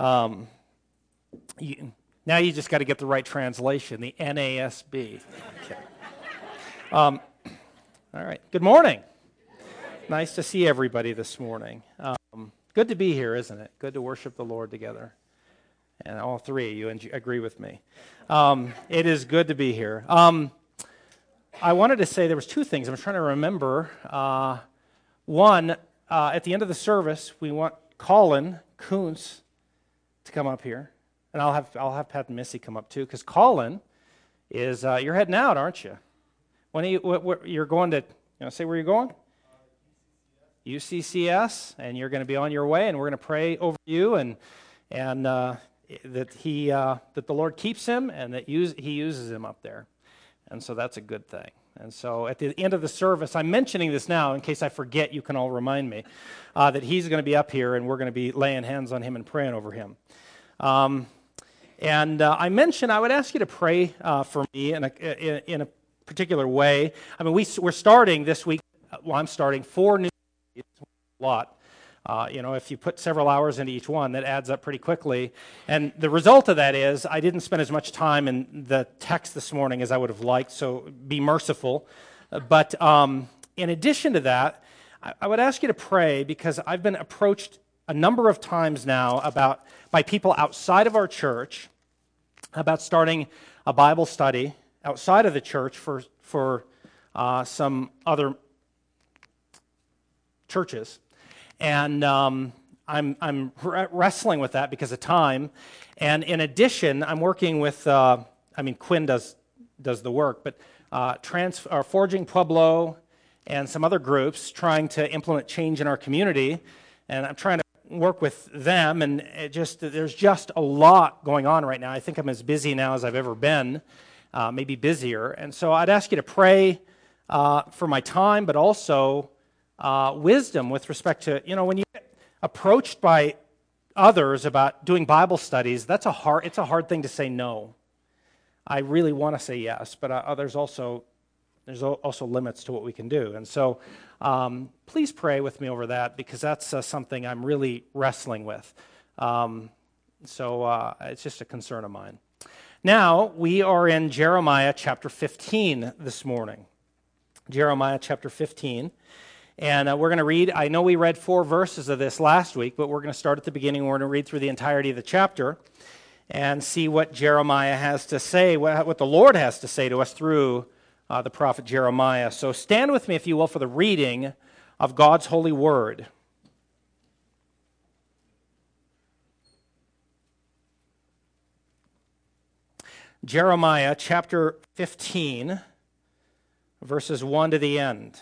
Um, Now you just got to get the right translation, the NASB. Okay. All right. Good morning. Nice to see everybody this morning. Good to be here, isn't it? Good to worship the Lord together. And all three of you agree with me. It is good to be here. I wanted to say there was two things. I'm trying to remember. One, at the end of the service, we want Colin Kuntz to come up here. And I'll have Pat and Missy come up too, because Colin is you're heading out, aren't you? When you're going to say where you're going? UCCS, and you're going to be on your way, and we're going to pray over you and that the Lord keeps him and that He uses him up there, and so that's a good thing. And so at the end of the service, I'm mentioning this now in case I forget. You can all remind me that he's going to be up here, and we're going to be laying hands on him and praying over him. I mentioned I would ask you to pray for me in a particular way. I mean, we're starting this week. Well, I'm starting 4 new series, a lot. If you put several hours into each one, that adds up pretty quickly. And the result of that is I didn't spend as much time in the text this morning as I would have liked, so be merciful. But in addition to that, I would ask you to pray, because I've been approached a number of times now by people outside of our church about starting a Bible study outside of the church for some other churches. And I'm wrestling with that because of time. And in addition, I'm working with, Quinn does the work, but Forging Pueblo and some other groups trying to implement change in our community. And I'm trying to work with them, and there's just a lot going on right now. I think I'm as busy now as I've ever been, maybe busier. And so I'd ask you to pray for my time, but also wisdom with respect to, when you get approached by others about doing Bible studies, it's a hard thing to say no. I really want to say yes, but there's also limits to what we can do. And so please pray with me over that, because that's something I'm really wrestling with. So it's just a concern of mine. Now, we are in Jeremiah chapter 15 this morning. Jeremiah chapter 15. And we're going to read, I know we read 4 verses of this last week, but we're going to start at the beginning. We're going to read through the entirety of the chapter and see what Jeremiah has to say, what the Lord has to say to us through the prophet Jeremiah. So stand with me, if you will, for the reading of God's holy word. Jeremiah chapter 15, verses 1 to the end.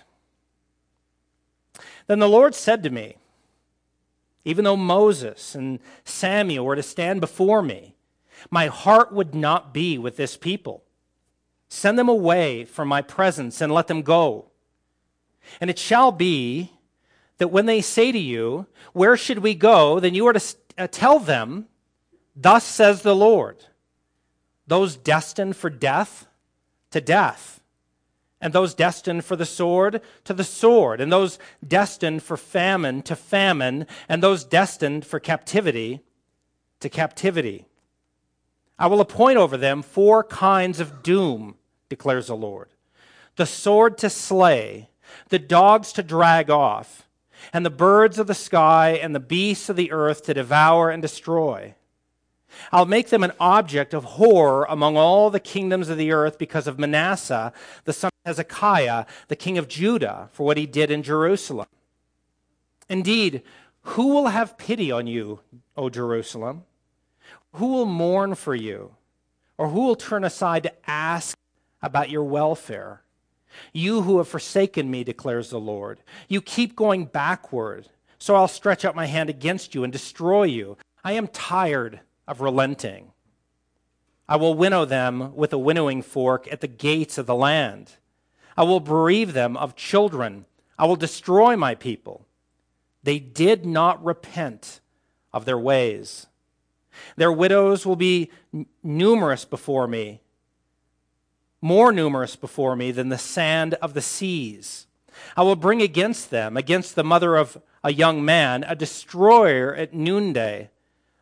Then the Lord said to me, even though Moses and Samuel were to stand before me, my heart would not be with this people. Send them away from my presence and let them go. And it shall be that when they say to you, where should we go? Then you are to tell them, thus says the Lord, those destined for death, to death. And those destined for the sword, to the sword. And those destined for famine, to famine. And those destined for captivity, to captivity. I will appoint over them 4 kinds of doom, declares the Lord. The sword to slay, the dogs to drag off, and the birds of the sky and the beasts of the earth to devour and destroy. I'll make them an object of horror among all the kingdoms of the earth because of Manasseh, the son of Hezekiah, the king of Judah, for what he did in Jerusalem. Indeed, who will have pity on you, O Jerusalem? Who will mourn for you? Or who will turn aside to ask about your welfare? You who have forsaken me, declares the Lord. You keep going backward, so I'll stretch out my hand against you and destroy you. I am tired of relenting. I will winnow them with a winnowing fork at the gates of the land. I will bereave them of children. I will destroy my people. They did not repent of their ways. Their widows will be numerous before me, more numerous before me than the sand of the seas. I will bring against them, against the mother of a young man, a destroyer at noonday.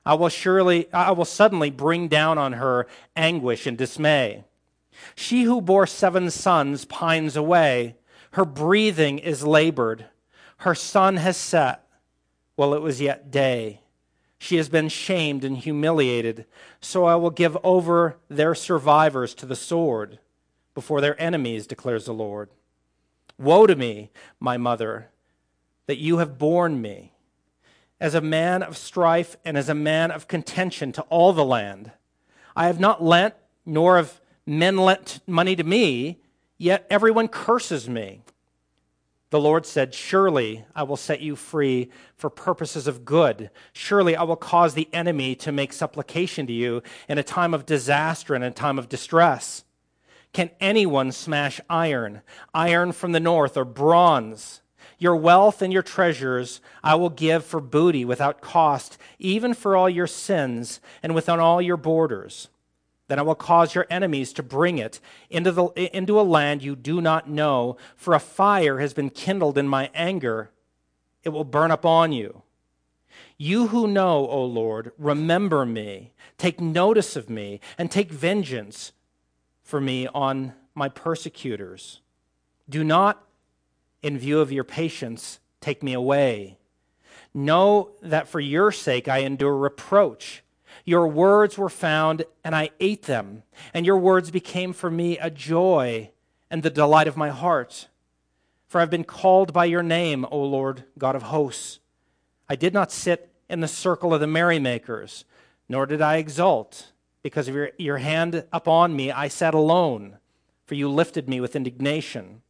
I will suddenly bring down on her anguish and dismay. She who bore 7 sons pines away. Her breathing is labored. Her sun has set while it was yet day. She has been shamed and humiliated. So I will give over their survivors to the sword before their enemies, declares the Lord. Woe to me, my mother, that you have borne me, as a man of strife and as a man of contention to all the land. I have not lent, nor have men lent money to me, yet everyone curses me. The Lord said, surely I will set you free for purposes of good. Surely I will cause the enemy to make supplication to you in a time of disaster and a time of distress. Can anyone smash iron, iron from the north, or bronze? Your wealth and your treasures I will give for booty without cost, even for all your sins and within all your borders. Then I will cause your enemies to bring it into a land you do not know, for a fire has been kindled in my anger. It will burn up on you. You who know, O Lord, remember me, take notice of me, and take vengeance for me on my persecutors. Do not, in view of your patience, take me away. Know that for your sake I endure reproach. Your words were found, and I ate them, and your words became for me a joy and the delight of my heart. For I've been called by your name, O Lord, God of hosts. I did not sit in the circle of the merrymakers, nor did I exult. Because of your hand upon me, I sat alone, for you lifted me with indignation.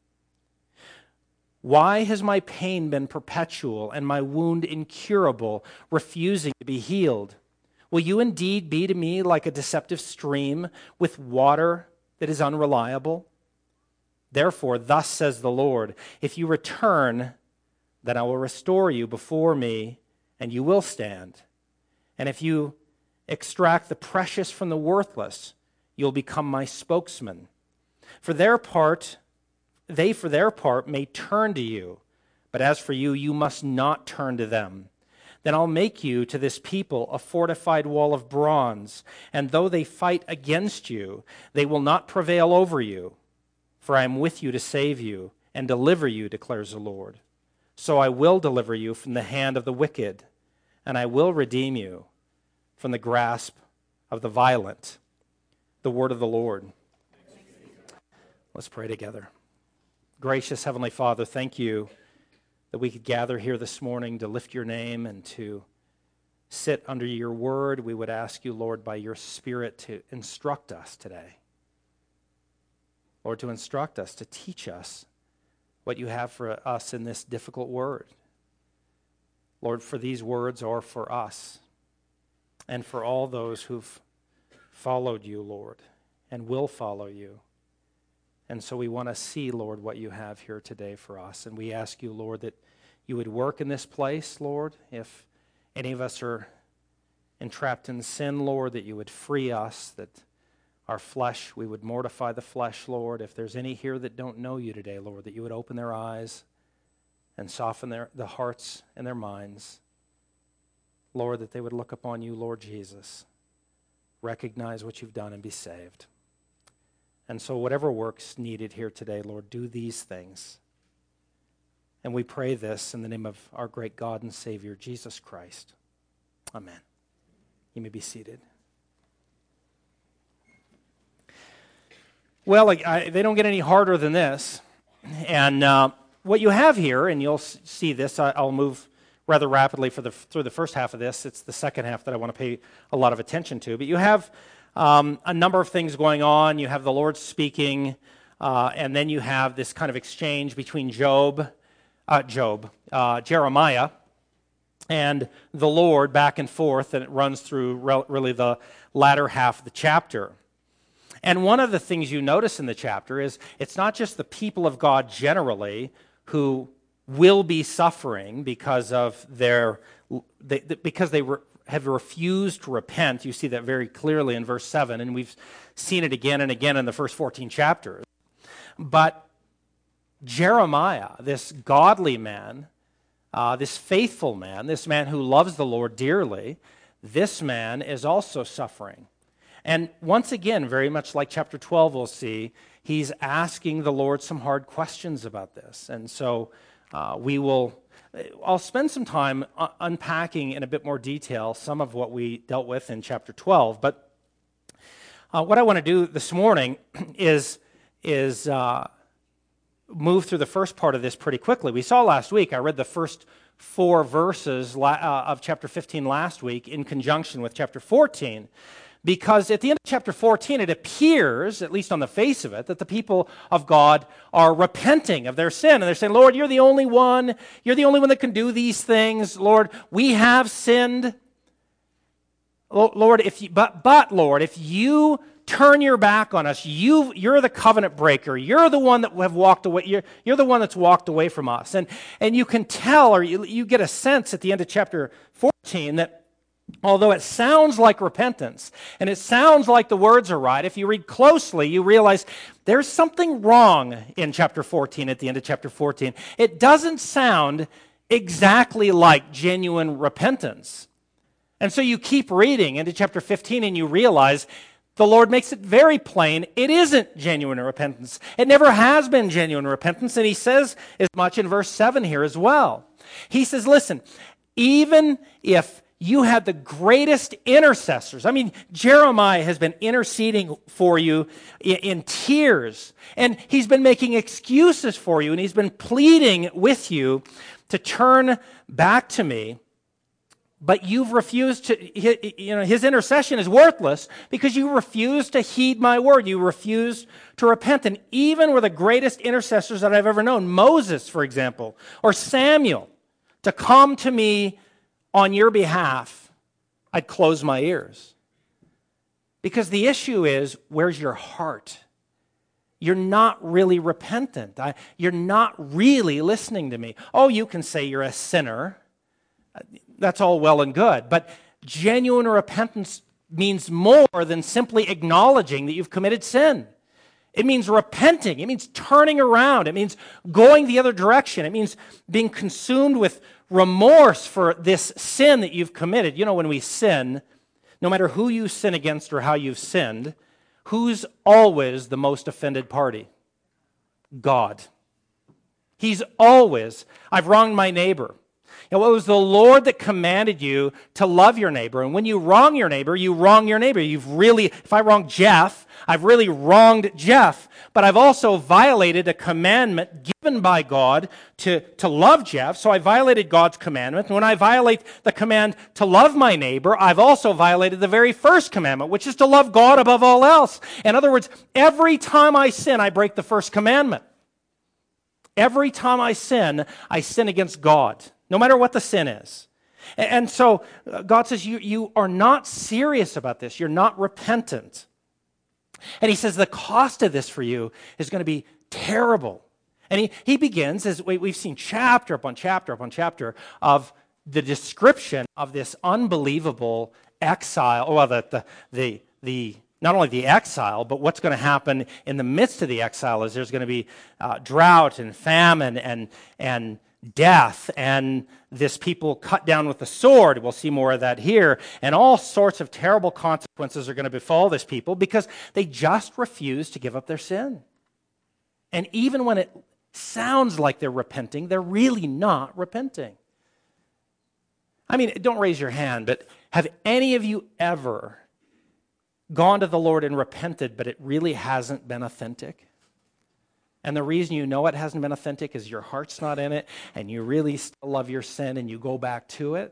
Why has my pain been perpetual and my wound incurable, refusing to be healed? Will you indeed be to me like a deceptive stream with water that is unreliable? Therefore, thus says the Lord, if you return, then I will restore you before me, and you will stand. And if you extract the precious from the worthless, you'll become my spokesman. For their part may turn to you, but as for you, you must not turn to them. Then I'll make you to this people a fortified wall of bronze, and though they fight against you, they will not prevail over you. For I am with you to save you and deliver you, declares the Lord. So I will deliver you from the hand of the wicked, and I will redeem you from the grasp of the violent. The word of the Lord. Let's pray together. Gracious Heavenly Father, thank you that we could gather here this morning to lift your name and to sit under your word. We would ask you, Lord, by your Spirit to instruct us today. Lord, to instruct us, to teach us what you have for us in this difficult word. Lord, for these words are for us and for all those who've followed you, Lord, and will follow you. And so we want to see, Lord, what you have here today for us. And we ask you, Lord, that you would work in this place, Lord. If any of us are entrapped in sin, Lord, that you would free us, that our flesh, we would mortify the flesh, Lord. If there's any here that don't know you today, Lord, that you would open their eyes and soften the hearts and their minds. Lord, that they would look upon you, Lord Jesus, recognize what you've done and be saved. And so whatever work's needed here today, Lord, do these things. And we pray this in the name of our great God and Savior, Jesus Christ. Amen. You may be seated. Well, they don't get any harder than this. And what you have here, and you'll see this, I'll move rather rapidly through the first half of this. It's the second half that I want to pay a lot of attention to. But you have a number of things going on. You have the Lord speaking, and then you have this kind of exchange between Jeremiah, and the Lord back and forth, and it runs through really the latter half of the chapter. And one of the things you notice in the chapter is it's not just the people of God generally who will be suffering because of because they have refused to repent. You see that very clearly in verse 7, and we've seen it again and again in the first 14 chapters. But Jeremiah, this godly man, this faithful man, this man who loves the Lord dearly, this man is also suffering. And once again, very much like chapter 12 we'll see, he's asking the Lord some hard questions about this. And so I'll spend some time unpacking in a bit more detail some of what we dealt with in chapter 12. But what I want to do this morning is move through the first part of this pretty quickly. We saw last week, I read the first 4 verses of chapter 15 last week in conjunction with chapter 14. Because at the end of chapter 14, it appears, at least on the face of it, that the people of God are repenting of their sin. And they're saying, Lord, you're the only one. You're the only one that can do these things. Lord, we have sinned. Lord, Lord, if you turn your back on us, you're the covenant breaker. You're the one that have walked away. You're the one that's walked away from us. And you can tell, or you get a sense at the end of chapter 14 that although it sounds like repentance, and it sounds like the words are right, if you read closely, you realize there's something wrong in chapter 14, at the end of chapter 14. It doesn't sound exactly like genuine repentance. And so you keep reading into chapter 15 and you realize the Lord makes it very plain it isn't genuine repentance. It never has been genuine repentance, and he says as much in verse 7 here as well. He says, listen, even if you had the greatest intercessors. I mean, Jeremiah has been interceding for you in tears, and he's been making excuses for you, and he's been pleading with you to turn back to me. But you've refused to, his intercession is worthless because you refuse to heed my word. You refuse to repent. And even with the greatest intercessors that I've ever known, Moses, for example, or Samuel, to come to me on your behalf, I'd close my ears. Because the issue is, where's your heart? You're not really repentant. You're not really listening to me. Oh, you can say you're a sinner. That's all well and good. But genuine repentance means more than simply acknowledging that you've committed sin. It means repenting. It means turning around. It means going the other direction. It means being consumed with remorse for this sin that you've committed. You know, when we sin, no matter who you sin against or how you've sinned, who's always the most offended party? God. He's always, I've wronged my neighbor. It was the Lord that commanded you to love your neighbor. And when you wrong your neighbor, you wrong your neighbor. If I wrong Jeff, I've really wronged Jeff. But I've also violated a commandment given by God to love Jeff. So I violated God's commandment. And when I violate the command to love my neighbor, I've also violated the very first commandment, which is to love God above all else. In other words, every time I sin, I break the first commandment. Every time I sin against God, no matter what the sin is. And so God says, you are not serious about this. You're not repentant. And he says the cost of this for you is going to be terrible. And he begins, as we've seen chapter upon chapter upon chapter, of the description of this unbelievable exile, well, the not only the exile, but what's going to happen in the midst of the exile is there's going to be drought and famine and death, and this people cut down with the sword. We'll see more of that here. And all sorts of terrible consequences are going to befall this people because they just refuse to give up their sin. And even when it sounds like they're repenting, they're really not repenting. I mean, don't raise your hand, but have any of you ever gone to the Lord and repented, but it really hasn't been authentic? And the reason you know it hasn't been authentic is your heart's not in it, and you really still love your sin, and you go back to it.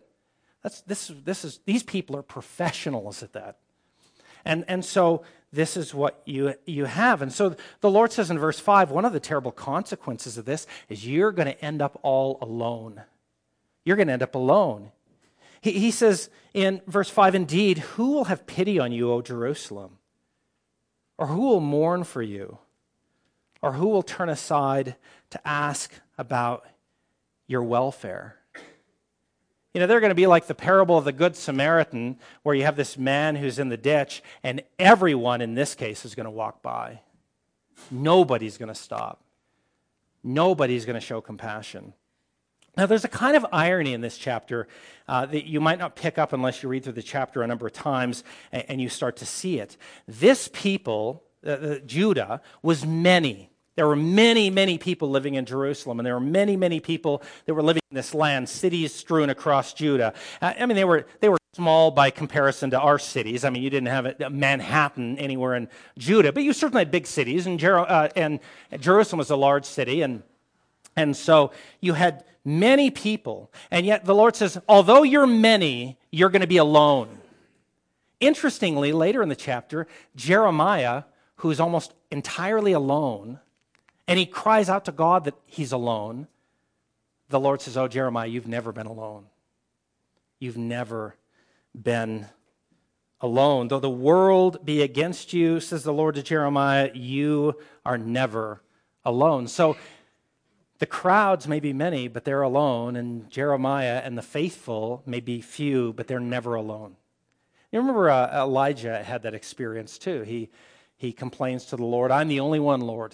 These people are professionals at that. And so this is what you have. And so the Lord says in verse 5, one of the terrible consequences of this is you're going to end up all alone. You're going to end up alone. He says in verse 5, indeed, who will have pity on you, O Jerusalem? Or who will mourn for you? Or who will turn aside to ask about your welfare? You know, they're going to be like the parable of the Good Samaritan, where you have this man who's in the ditch, and everyone in this case is going to walk by. Nobody's going to stop. Nobody's going to show compassion. Now, there's a kind of irony in this chapter that you might not pick up unless you read through the chapter a number of times and you start to see it. This people, Judah, was many. There were many, many people living in Jerusalem, and there were many, many people that were living in this land, cities strewn across Judah. I mean, they were small by comparison to our cities. I mean, you didn't have Manhattan anywhere in Judah, but you certainly had big cities, and Jerusalem was a large city, and so you had many people, and yet the Lord says, although you're many, you're going to be alone. Interestingly, later in the chapter, Jeremiah, who's almost entirely alone, and he cries out to God that he's alone, the Lord says, oh, Jeremiah, you've never been alone. You've never been alone. Though the world be against you, says the Lord to Jeremiah, you are never alone. So the crowds may be many, but they're alone, and Jeremiah and the faithful may be few, but they're never alone. You remember Elijah had that experience too. He complains to the Lord, I'm the only one, Lord.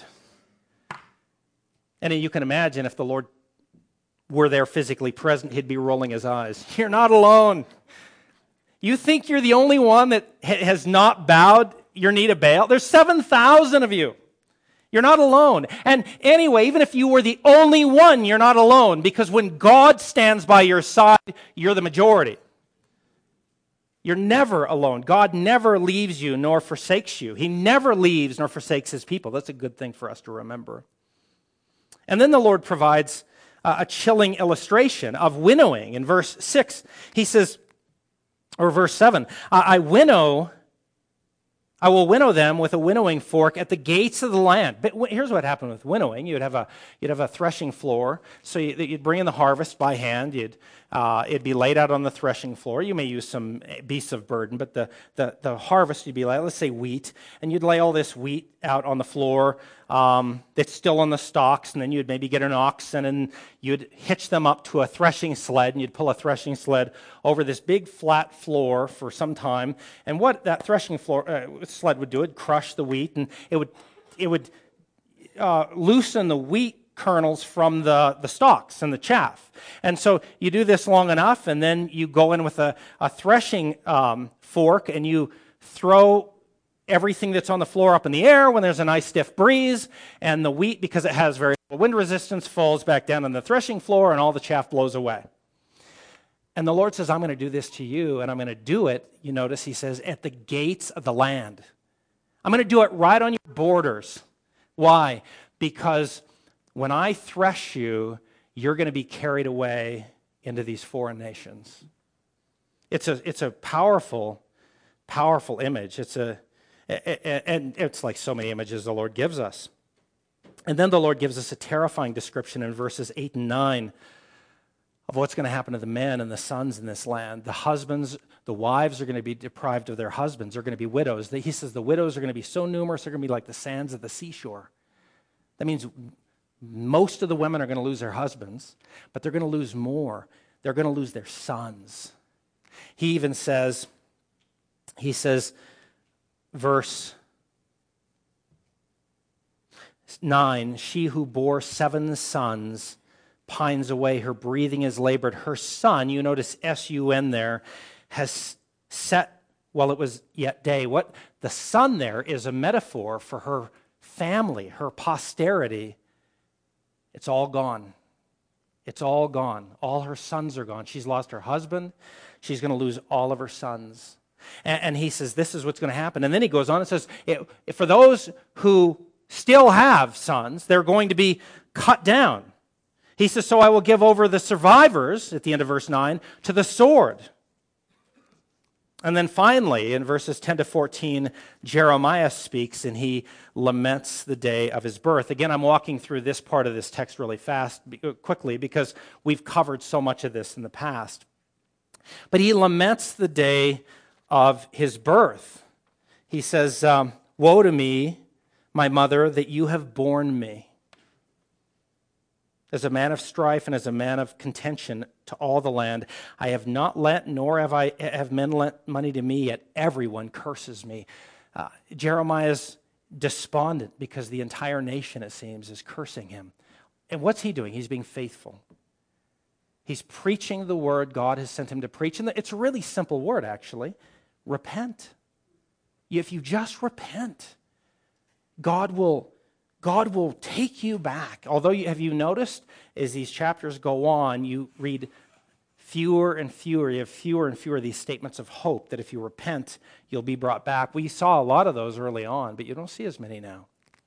And you can imagine if the Lord were there physically present, he'd be rolling his eyes. You're not alone. You think you're the only one that has not bowed your knee to Baal? There's 7,000 of you. You're not alone. And anyway, even if you were the only one, you're not alone, because when God stands by your side, you're the majority. You're never alone. God never leaves you nor forsakes you. He never leaves nor forsakes his people. That's a good thing for us to remember. And then the Lord provides a chilling illustration of winnowing. In verse 6, he says, or verse 7, I will winnow them with a winnowing fork at the gates of the land. But here's what happened with winnowing. You'd have a threshing floor, so you'd bring in the harvest by hand. It'd be laid out on the threshing floor. You may use some beasts of burden, but the harvest you'd be like, let's say wheat, and you'd lay all this wheat out on the floor that's still on the stalks, and then you'd maybe get an oxen and you'd hitch them up to a threshing sled, and you'd pull a threshing sled over this big flat floor for some time. And what that threshing sled would do, it'd crush the wheat, and it would loosen the wheat kernels from the stalks and the chaff. And so you do this long enough, and then you go in with a threshing fork, and you throw everything that's on the floor up in the air when there's a nice stiff breeze, and the wheat, because it has very little wind resistance, falls back down on the threshing floor, and all the chaff blows away. And the Lord says, I'm going to do this to you, and I'm going to do it, you notice he says, at the gates of the land. I'm going to do it right on your borders. Why? Because when I thresh you, you're going to be carried away into these foreign nations. It's a powerful, powerful image. And it's like so many images the Lord gives us. And then the Lord gives us a terrifying description in verses 8 and 9 of what's going to happen to the men and the sons in this land. The wives are going to be deprived of their husbands. They're going to be widows. He says the widows are going to be so numerous, they're going to be like the sands of the seashore. That means most of the women are going to lose their husbands, but they're going to lose more. They're going to lose their sons. He even says, verse 9, she who bore 7 sons pines away, her breathing is labored. Her son, you notice S-U-N there, has set while it was yet day. What the sun there is a metaphor for her family, her posterity. It's all gone. It's all gone. All her sons are gone. She's lost her husband. She's going to lose all of her sons. And he says, this is what's going to happen. And then he goes on and says, for those who still have sons, they're going to be cut down. He says, so I will give over the survivors, at the end of verse 9, to the sword. And then finally, in verses 10 to 14, Jeremiah speaks and he laments the day of his birth. Again, I'm walking through this part of this text really quickly, because we've covered so much of this in the past. But he laments the day of his birth. He says, woe to me, my mother, that you have borne me. As a man of strife and as a man of contention to all the land, I have not lent, nor have men lent money to me, yet everyone curses me. Jeremiah's despondent because the entire nation, it seems, is cursing him. And what's he doing? He's being faithful. He's preaching the word God has sent him to preach. And it's a really simple word, actually. Repent. If you just repent, God will take you back. Although, have you noticed, as these chapters go on, you read fewer and fewer, you have fewer and fewer of these statements of hope that if you repent, you'll be brought back. We saw a lot of those early on, but you don't see as many now.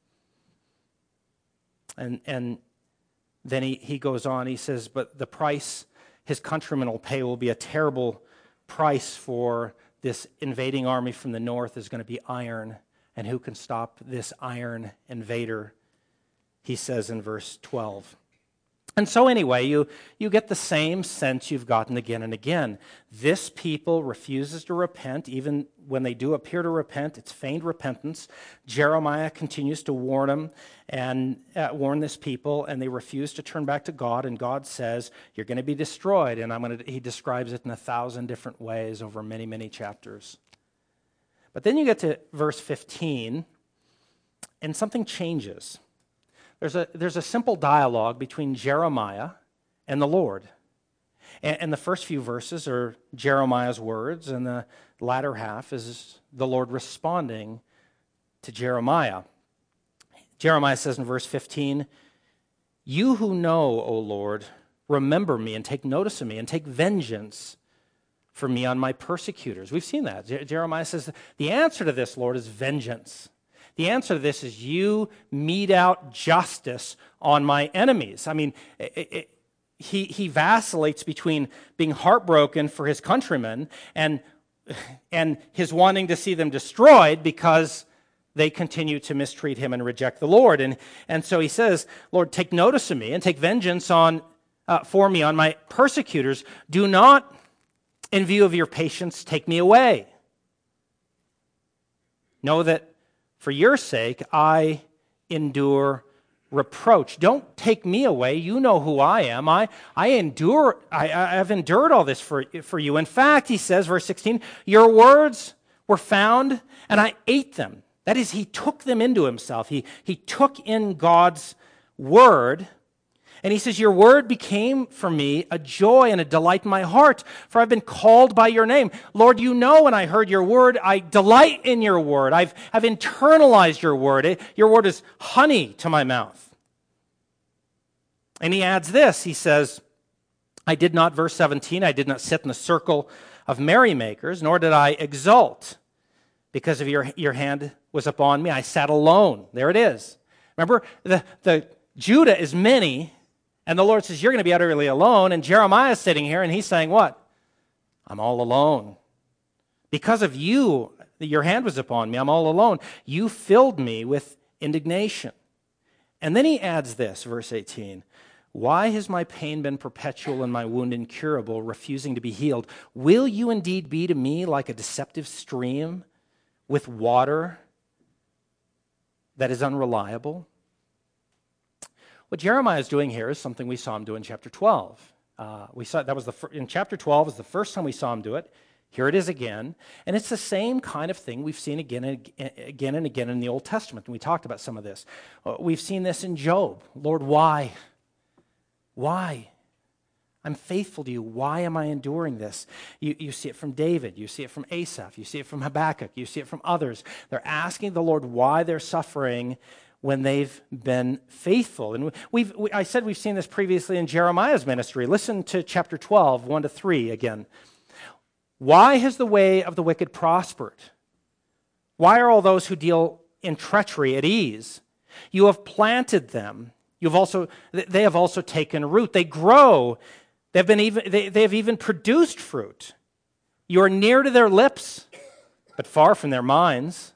And then he goes on, he says, but the price his countrymen will pay will be a terrible price for this invading army from the north is going to be iron. And who can stop this iron invader? He says in verse 12. And so anyway, you get the same sense you've gotten again and again. This people refuses to repent. Even when they do appear to repent, it's feigned repentance. Jeremiah continues to warn them and warn this people, and they refuse to turn back to God. And God says, you're going to be destroyed. And he describes it in 1,000 different ways over many, many chapters. But then you get to verse 15, and something changes. There's a simple dialogue between Jeremiah and the Lord. And the first few verses are Jeremiah's words, and the latter half is the Lord responding to Jeremiah. Jeremiah says in verse 15, you who know, O Lord, remember me and take notice of me and take vengeance for me on my persecutors. We've seen that. Jeremiah says the answer to this, Lord, is vengeance. The answer to this is you mete out justice on my enemies. I mean, he vacillates between being heartbroken for his countrymen and his wanting to see them destroyed because they continue to mistreat him and reject the Lord. And so he says, Lord, take notice of me and take vengeance for me on my persecutors. Do not, in view of your patience, take me away. Know that for your sake, I endure reproach. Don't take me away. You know who I am. I've endured all this for you. In fact, he says, verse 16, your words were found, and I ate them. That is, he took them into himself. He took in God's word, and he says, your word became for me a joy and a delight in my heart, for I've been called by your name. Lord, you know when I heard your word, I delight in your word. I've internalized your word. Your word is honey to my mouth. And he adds this, he says, verse 17, I did not sit in the circle of merrymakers, nor did I exult because of your hand was upon me. I sat alone. There it is. Remember, the Judah is many, and the Lord says, you're going to be utterly alone. And Jeremiah is sitting here, and he's saying, what? I'm all alone. Because of you, your hand was upon me. I'm all alone. You filled me with indignation. And then he adds this, verse 18. Why has my pain been perpetual and my wound incurable, refusing to be healed? Will you indeed be to me like a deceptive stream with water that is unreliable? What Jeremiah is doing here is something we saw him do in chapter 12. We saw that was in chapter 12 was the first time we saw him do it. Here it is again, and it's the same kind of thing we've seen again and again in the Old Testament. And we talked about some of this. We've seen this in Job. Lord, why? Why? I'm faithful to you. Why am I enduring this? You see it from David. You see it from Asaph. You see it from Habakkuk. You see it from others. They're asking the Lord why they're suffering when they've been faithful. And I said we've seen this previously in Jeremiah's ministry. Listen to chapter 12, 1-3 again. Why has the way of the wicked prospered? Why are all those who deal in treachery at ease? You have planted them. They have also taken root. They grow. They have even produced fruit. You are near to their lips, but far from their minds.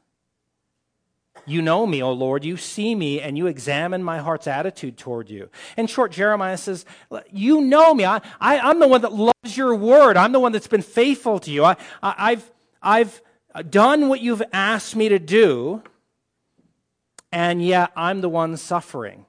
You know me, O Lord, you see me, and you examine my heart's attitude toward you. In short, Jeremiah says, you know me. I'm the one that loves your word. I'm the one that's been faithful to you. I've done what you've asked me to do, and yet I'm the one suffering.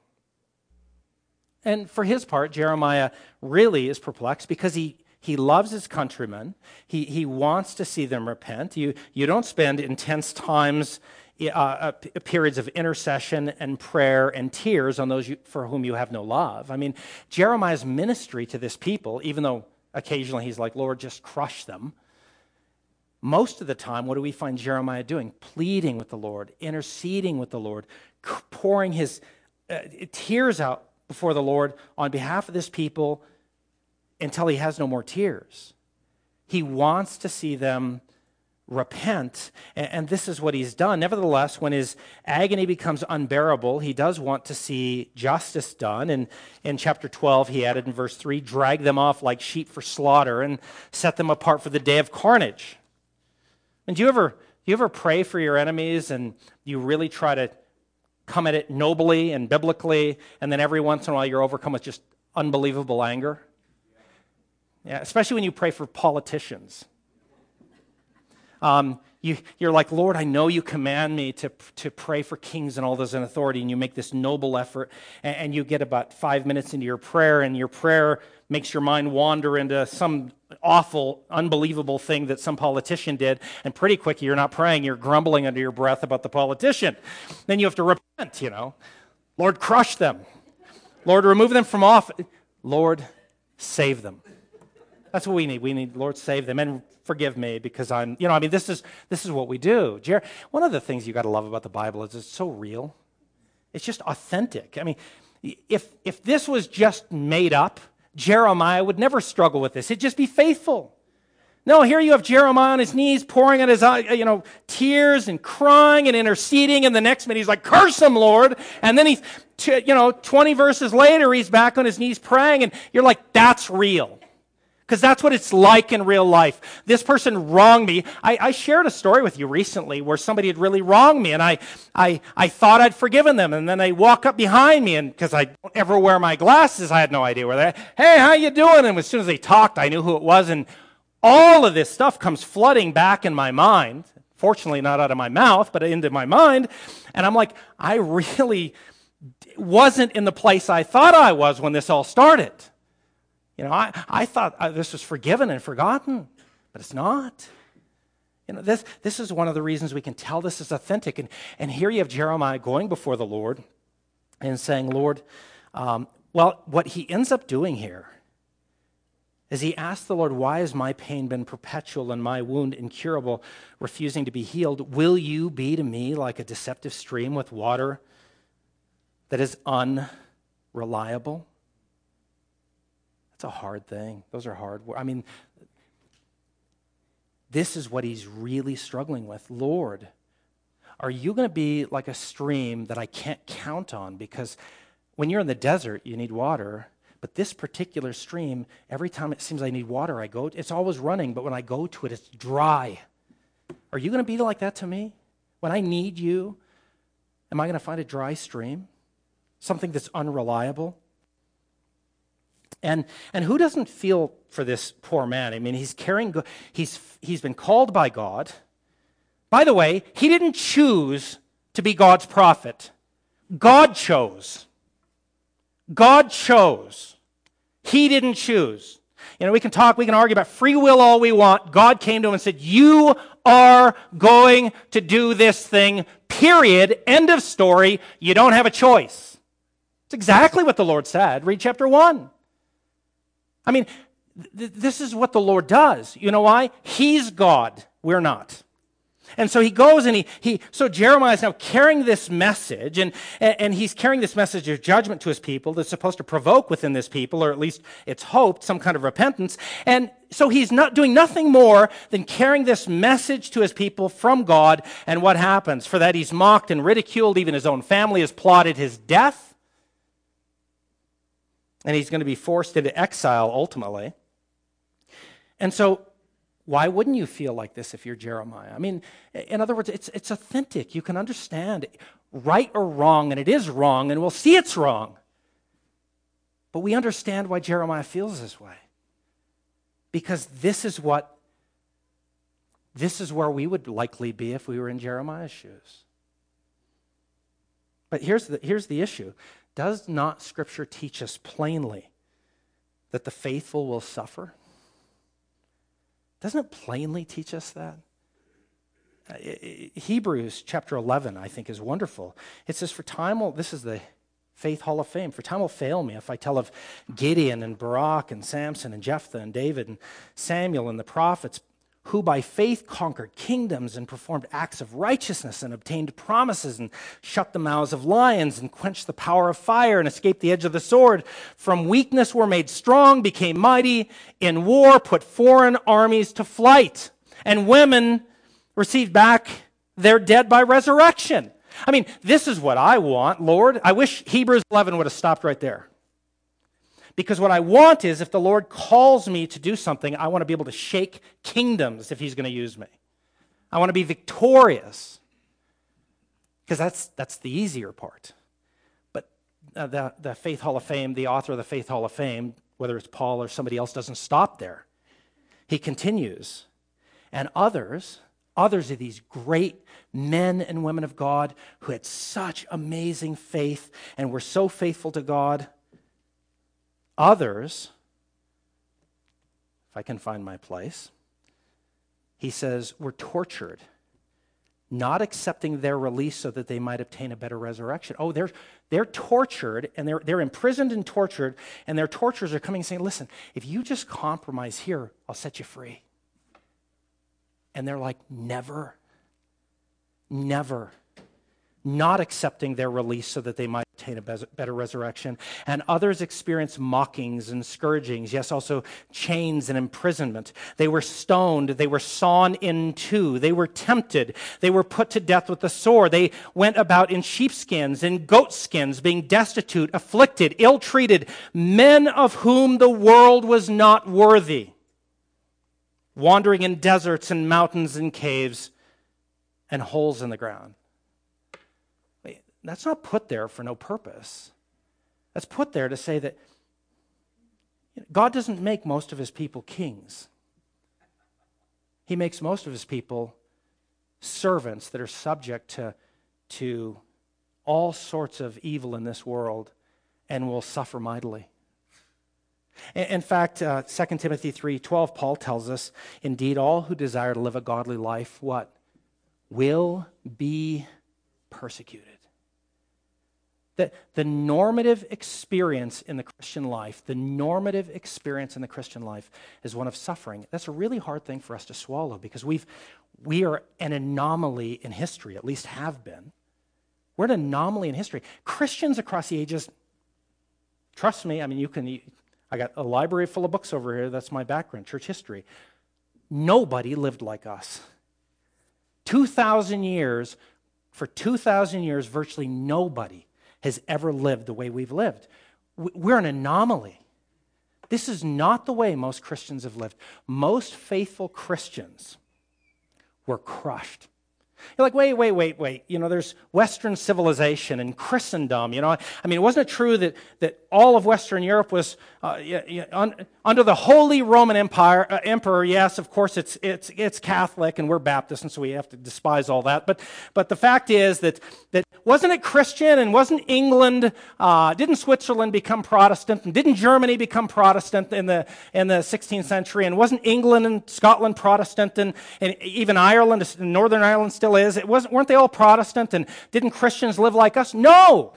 And for his part, Jeremiah really is perplexed because he loves his countrymen. He wants to see them repent. You don't spend intense times periods of intercession and prayer and tears on those for whom you have no love. I mean, Jeremiah's ministry to this people, even though occasionally he's like, Lord, just crush them. Most of the time, what do we find Jeremiah doing? Pleading with the Lord, interceding with the Lord, pouring his tears out before the Lord on behalf of this people until he has no more tears. He wants to see them repent, and this is what he's done. Nevertheless, when his agony becomes unbearable, he does want to see justice done. And in chapter 12, he added in verse 3, drag them off like sheep for slaughter and set them apart for the day of carnage. And do you ever pray for your enemies and you really try to come at it nobly and biblically, and then every once in a while you're overcome with just unbelievable anger? Yeah, especially when you pray for politicians. You're like, Lord, I know you command me to pray for kings and all those in authority, and you make this noble effort, and you get about 5 minutes into your prayer, and your prayer makes your mind wander into some awful, unbelievable thing that some politician did, and pretty quick you're not praying, you're grumbling under your breath about the politician. Then you have to repent, Lord, crush them. Lord, remove them from office. Lord, save them. That's what we need. We need, Lord, save them. And forgive me because this is what we do. One of the things you got to love about the Bible is it's so real. It's just authentic. I mean, if this was just made up, Jeremiah would never struggle with this. He'd just be faithful. No, here you have Jeremiah on his knees, pouring out his tears and crying and interceding, and the next minute he's like, curse him, Lord. And then 20 verses later, he's back on his knees praying, and you're like, that's real. Because that's what it's like in real life. This person wronged me. I shared a story with you recently where somebody had really wronged me, and I thought I'd forgiven them, and then they walk up behind me, and because I don't ever wear my glasses, I had no idea where they're at. Hey, how you doing? And as soon as they talked, I knew who it was, and all of this stuff comes flooding back in my mind. Fortunately, not out of my mouth, but into my mind. And I'm like, I wasn't in the place I thought I was when this all started. I thought this was forgiven and forgotten, but it's not. This is one of the reasons we can tell this is authentic. And here you have Jeremiah going before the Lord and saying, Lord, what he ends up doing here is he asks the Lord, why has my pain been perpetual and my wound incurable, refusing to be healed? Will you be to me like a deceptive stream with water that is unreliable? It's a hard thing. Those are hard words. I mean, this is what he's really struggling with. Lord, are you going to be like a stream that I can't count on? Because when you're in the desert, you need water. But this particular stream, every time it seems I need water, it's always running. But when I go to it, it's dry. Are you going to be like that to me? When I need you, am I going to find a dry stream? Something that's unreliable? And who doesn't feel for this poor man? I mean, he's been called by God. By the way, he didn't choose to be God's prophet. God chose. God chose. He didn't choose. We can argue about free will all we want. God came to him and said, you are going to do this thing, period, end of story. You don't have a choice. It's exactly what the Lord said. Read chapter 1. I mean, this is what the Lord does. You know why? He's God. We're not. And so he goes and so Jeremiah is now carrying this message, and he's carrying this message of judgment to his people that's supposed to provoke within this people, or at least it's hoped, some kind of repentance. And so he's not doing nothing more than carrying this message to his people from God. And what happens? For that he's mocked and ridiculed. Even his own family has plotted his death. And he's going to be forced into exile ultimately. And so why wouldn't you feel like this if you're Jeremiah? I mean, in other words, it's authentic. You can understand right or wrong, and it is wrong, and we'll see it's wrong. But we understand why Jeremiah feels this way. Because this is where we would likely be if we were in Jeremiah's shoes. But here's the issue. Does not Scripture teach us plainly that the faithful will suffer? Doesn't it plainly teach us that? Hebrews chapter 11, I think, is wonderful. It says, this is the Faith Hall of Fame, for time will fail me if I tell of Gideon and Barak and Samson and Jephthah and David and Samuel and the prophets, who by faith conquered kingdoms and performed acts of righteousness and obtained promises and shut the mouths of lions and quenched the power of fire and escaped the edge of the sword. From weakness were made strong, became mighty, in war put foreign armies to flight, and women received back their dead by resurrection. I mean, this is what I want, Lord. I wish Hebrews 11 would have stopped right there. Because what I want is, if the Lord calls me to do something, I want to be able to shake kingdoms if he's going to use me. I want to be victorious. Because that's the easier part. But the Faith Hall of Fame, the author of the Faith Hall of Fame, whether it's Paul or somebody else, doesn't stop there. He continues. And others are these great men and women of God who had such amazing faith and were so faithful to God. Others, if I can find my place, he says, were tortured, not accepting their release so that they might obtain a better resurrection. Oh, they're tortured, and they're imprisoned and tortured, and their torturers are coming and saying, listen, if you just compromise here, I'll set you free. And they're like, never, not accepting their release so that they might obtain a better resurrection. And others experienced mockings and scourgings, yes, also chains and imprisonment. They were stoned, they were sawn in two, they were tempted, they were put to death with the sword. They went about in sheepskins and goatskins, being destitute, afflicted, ill-treated, men of whom the world was not worthy, wandering in deserts and mountains and caves and holes in the ground. Wait, that's not put there for no purpose. That's put there to say that God doesn't make most of his people kings. He makes most of his people servants that are subject to all sorts of evil in this world and will suffer mightily. In fact, 2 Timothy 3:12, Paul tells us, indeed, all who desire to live a godly life, what? Will be persecuted. The normative experience in the Christian life, is one of suffering. That's a really hard thing for us to swallow because we are an anomaly in history, at least have been. We're an anomaly in history. Christians across the ages, trust me, I mean, I got a library full of books over here. That's my background, church history. Nobody lived like us. 2,000 years, virtually nobody has ever lived the way we've lived. We're an anomaly. This is not the way most Christians have lived. Most faithful Christians were crushed. You're like, wait. There's Western civilization and Christendom. Wasn't it true that all of Western Europe was under the Holy Roman Emperor? Yes, of course, it's Catholic, and we're Baptist, and so we have to despise all that. But the fact is that wasn't it Christian, and wasn't England? Didn't Switzerland become Protestant, and didn't Germany become Protestant in the 16th century? And wasn't England and Scotland Protestant, and even Ireland, Northern Ireland still is? Weren't they all Protestant, and didn't Christians live like us? No,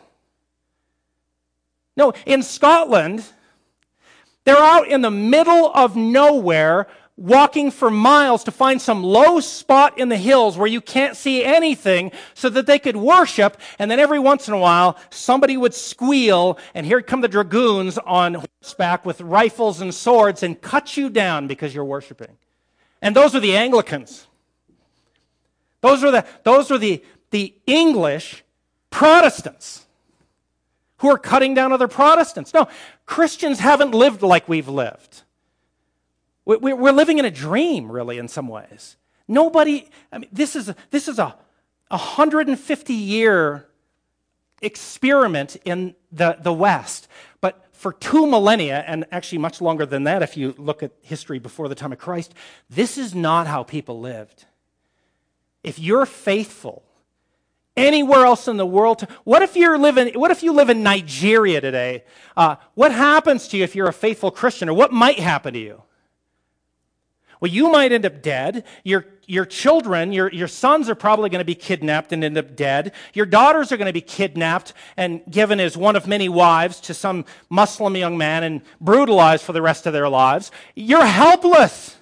in Scotland, they're out in the middle of nowhere, walking for miles to find some low spot in the hills where you can't see anything so that they could worship, and then every once in a while, somebody would squeal, and here come the dragoons on horseback with rifles and swords and cut you down because you're worshiping. And those are the Anglicans. Those are the English Protestants who are cutting down other Protestants. No, Christians haven't lived like we've lived. We're living in a dream, really, in some ways. This is a 150-year experiment in the West. But for 2 millennia, and actually much longer than that if you look at history before the time of Christ, this is not how people lived. If you're faithful anywhere else in the world, what if you live in Nigeria today? What happens to you if you're a faithful Christian, or what might happen to you? Well, you might end up dead. Your children, your sons are probably going to be kidnapped and end up dead. Your daughters are going to be kidnapped and given as one of many wives to some Muslim young man and brutalized for the rest of their lives. You're helpless.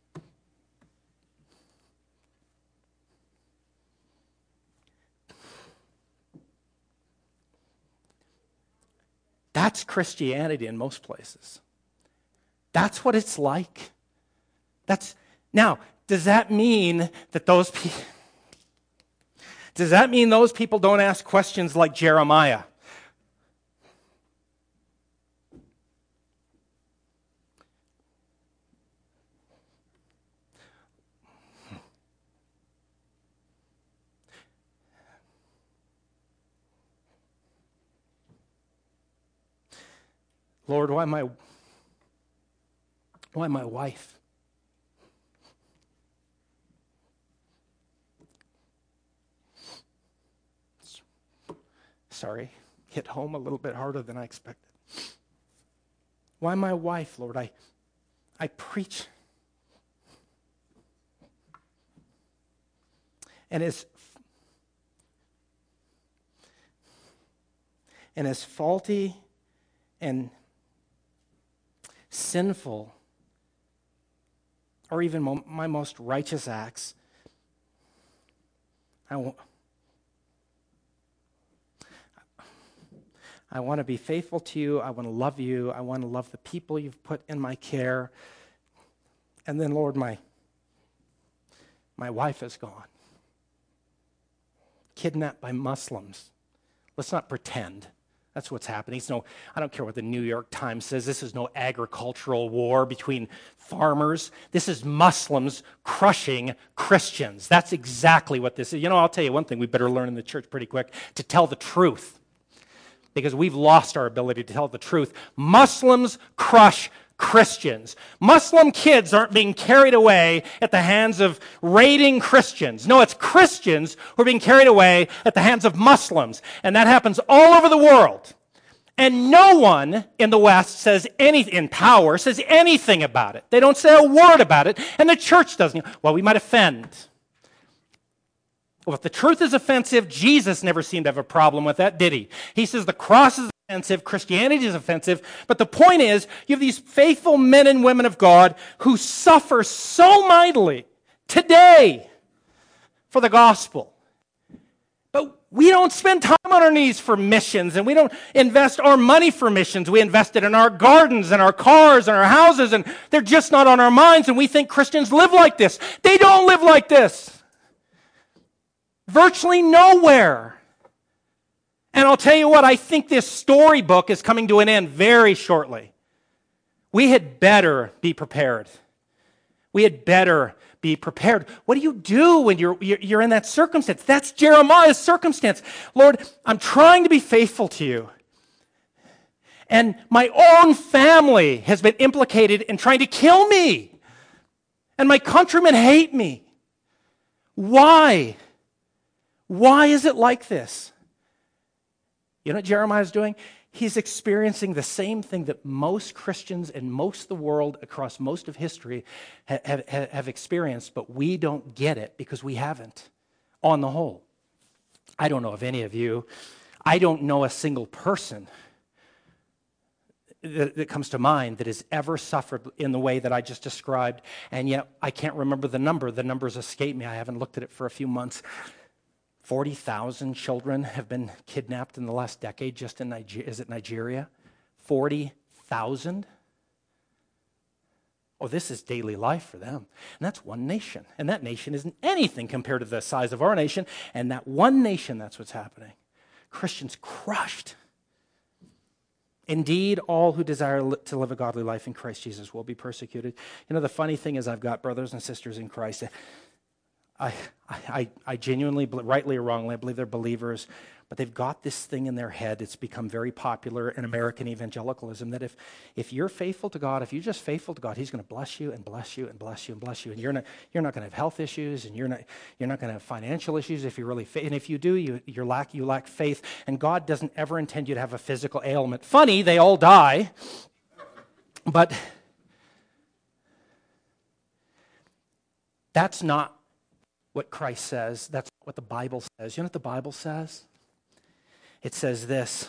That's Christianity in most places. That's what it's like. Now, does that mean that those people don't ask questions like Jeremiah? Lord, why my wife? Sorry, hit home a little bit harder than I expected. Why my wife, Lord? I preach. And as faulty and sinful, or even my most righteous acts, I want to be faithful to you. I want to love you. I want to love the people you've put in my care. And then, Lord, my wife is gone. Kidnapped by Muslims. Let's not pretend that's what's happening. I don't care what the New York Times says. This is no agricultural war between farmers. This is Muslims crushing Christians. That's exactly what this is. I'll tell you one thing we better learn in the church pretty quick: to tell the truth. Because we've lost our ability to tell the truth. Muslims crush Christians. Muslim kids aren't being carried away at the hands of raiding Christians. No, it's Christians who are being carried away at the hands of Muslims. And that happens all over the world. And no one in the West in power says anything about it. They don't say a word about it. And the church doesn't. Well, we might offend. Well, if the truth is offensive, Jesus never seemed to have a problem with that, did he? He says the cross is offensive, Christianity is offensive, but the point is, you have these faithful men and women of God who suffer so mightily today for the gospel. But we don't spend time on our knees for missions, and we don't invest our money for missions. We invest it in our gardens and our cars and our houses, and they're just not on our minds, and we think Christians live like this. They don't live like this. Virtually nowhere. And I'll tell you what, I think this storybook is coming to an end very shortly. We had better be prepared. We had better be prepared. What do you do when you're in that circumstance? That's Jeremiah's circumstance. Lord, I'm trying to be faithful to you. And my own family has been implicated in trying to kill me. And my countrymen hate me. Why? Why is it like this? You know what Jeremiah is doing? He's experiencing the same thing that most Christians in most of the world across most of history have experienced, but we don't get it because we haven't, on the whole. I don't know of any of you. I don't know a single person that comes to mind that has ever suffered in the way that I just described, and yet I can't remember the number. The numbers escape me. I haven't looked at it for a few months. 40,000 children have been kidnapped in the last decade just in Nigeria. Is it Nigeria? 40,000? Oh, this is daily life for them. And that's one nation. And that nation isn't anything compared to the size of our nation. And that one nation, that's what's happening. Christians crushed. Indeed, all who desire to live a godly life in Christ Jesus will be persecuted. You know, the funny thing is I've got brothers and sisters in Christ. I genuinely, rightly or wrongly, I believe they're believers, but they've got this thing in their head. It's become very popular in American evangelicalism that if you're faithful to God, if you're just faithful to God, He's going to bless you and bless you and bless you and bless you, and you're not going to have health issues, and you're not going to have financial issues if you really and if you do, you lack faith, and God doesn't ever intend you to have a physical ailment. Funny, they all die, but That's not what Christ says. That's what the Bible says. You know what the Bible says? It says this: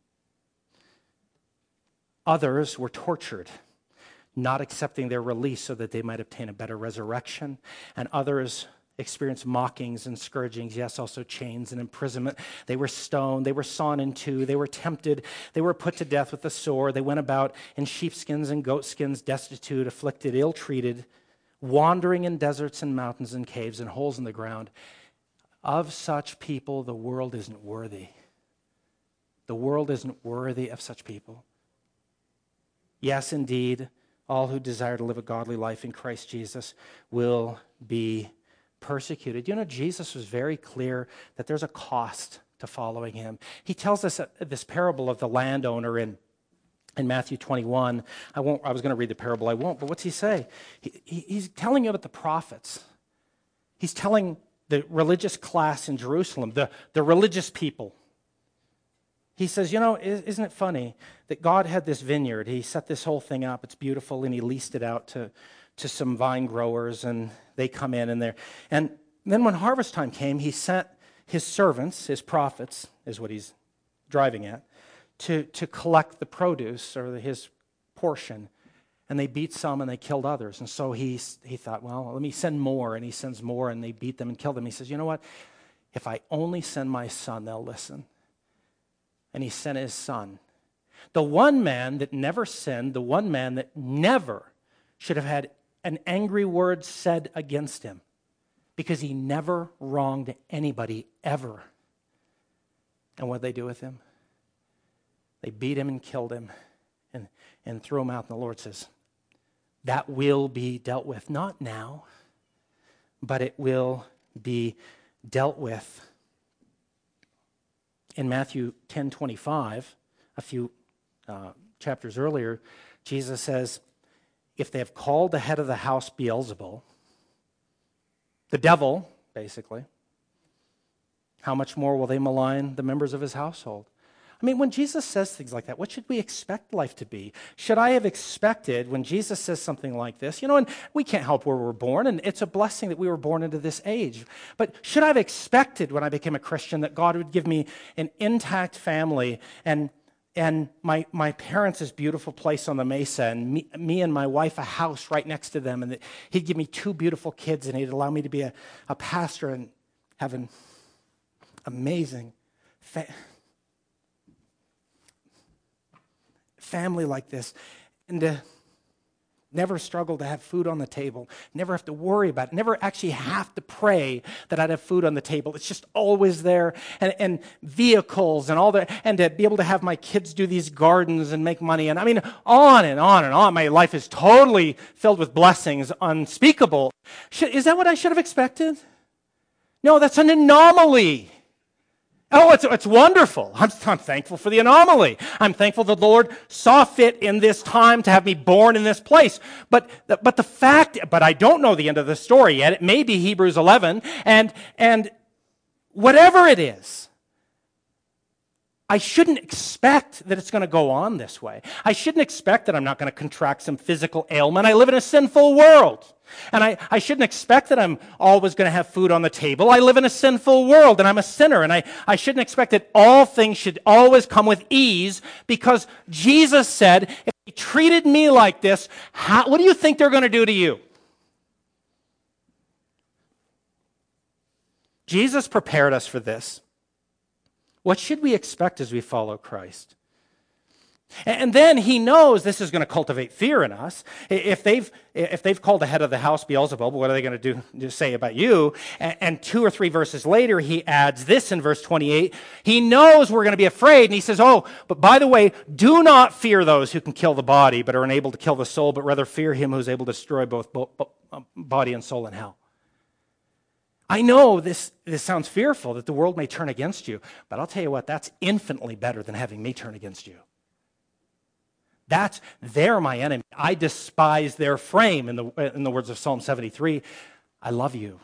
others were tortured, not accepting their release so that they might obtain a better resurrection. And others experienced mockings and scourgings, yes, also chains and imprisonment. They were stoned, they were sawn in two, they were tempted, they were put to death with the sword. They went about in sheepskins and goatskins, destitute, afflicted, ill-treated, wandering in deserts and mountains and caves and holes in the ground. Of such people, the world isn't worthy. The world isn't worthy of such people. Yes, indeed, all who desire to live a godly life in Christ Jesus will be persecuted. You know, Jesus was very clear that there's a cost to following him. He tells us this parable of the landowner in Matthew 21. I was going to read the parable, I won't, but what's he say? He's telling you about the prophets. He's telling the religious class in Jerusalem, the religious people. He says, you know, isn't it funny that God had this vineyard? He set this whole thing up. It's beautiful, and he leased it out to some vine growers, and they come in and and then when harvest time came, he sent his servants, his prophets, is what he's driving at, to collect the produce or his portion. And they beat some and they killed others. And so he thought, well, let me send more. And he sends more, and they beat them and kill them. He says, you know what? If I only send my son, they'll listen. And he sent his son. The one man that never sinned, the one man that never should have had an angry word said against him, because he never wronged anybody ever. And what did they do with him? They beat him and killed him and threw him out. And the Lord says, that will be dealt with. Not now, but it will be dealt with. In Matthew 10:25, a few chapters earlier, Jesus says, if they have called the head of the house Beelzebul, the devil, basically, how much more will they malign the members of his household? I mean, when Jesus says things like that, what should we expect life to be? Should I have expected, when Jesus says something like this, you know, and we can't help where we're born, and it's a blessing that we were born into this age, but should I have expected when I became a Christian that God would give me an intact family and my parents' this beautiful place on the mesa, and me and my wife a house right next to them, and that he'd give me two beautiful kids, and he'd allow me to be a pastor and have an amazing family like this, and to never struggle to have food on the table, never have to worry about it, never actually have to pray that I'd have food on the table. It's just always there, and vehicles and all that, and to be able to have my kids do these gardens and make money, and I mean, on and on and on. My life is totally filled with blessings, unspeakable. Is that what I should have expected? No, that's an anomaly. Oh, it's wonderful. I'm thankful for the anomaly. I'm thankful that the Lord saw fit in this time to have me born in this place. But I don't know the end of the story yet. It may be Hebrews 11, and whatever it is, I shouldn't expect that it's going to go on this way. I shouldn't expect that I'm not going to contract some physical ailment. I live in a sinful world. And I shouldn't expect that I'm always going to have food on the table. I live in a sinful world, and I'm a sinner. And I shouldn't expect that all things should always come with ease, because Jesus said, if they treated me like this, what do you think they're going to do to you? Jesus prepared us for this. What should we expect as we follow Christ? And then he knows this is going to cultivate fear in us. If they've called the head of the house Beelzebub, what are they going to say about you? And 2 or 3 verses later, he adds this in verse 28. He knows we're going to be afraid, and he says, oh, but by the way, do not fear those who can kill the body, but are unable to kill the soul, but rather fear him who is able to destroy both body and soul in hell. I know this sounds fearful, that the world may turn against you, but I'll tell you what, that's infinitely better than having me turn against you. They're my enemy. I despise their frame, in the words of Psalm 73. I love you.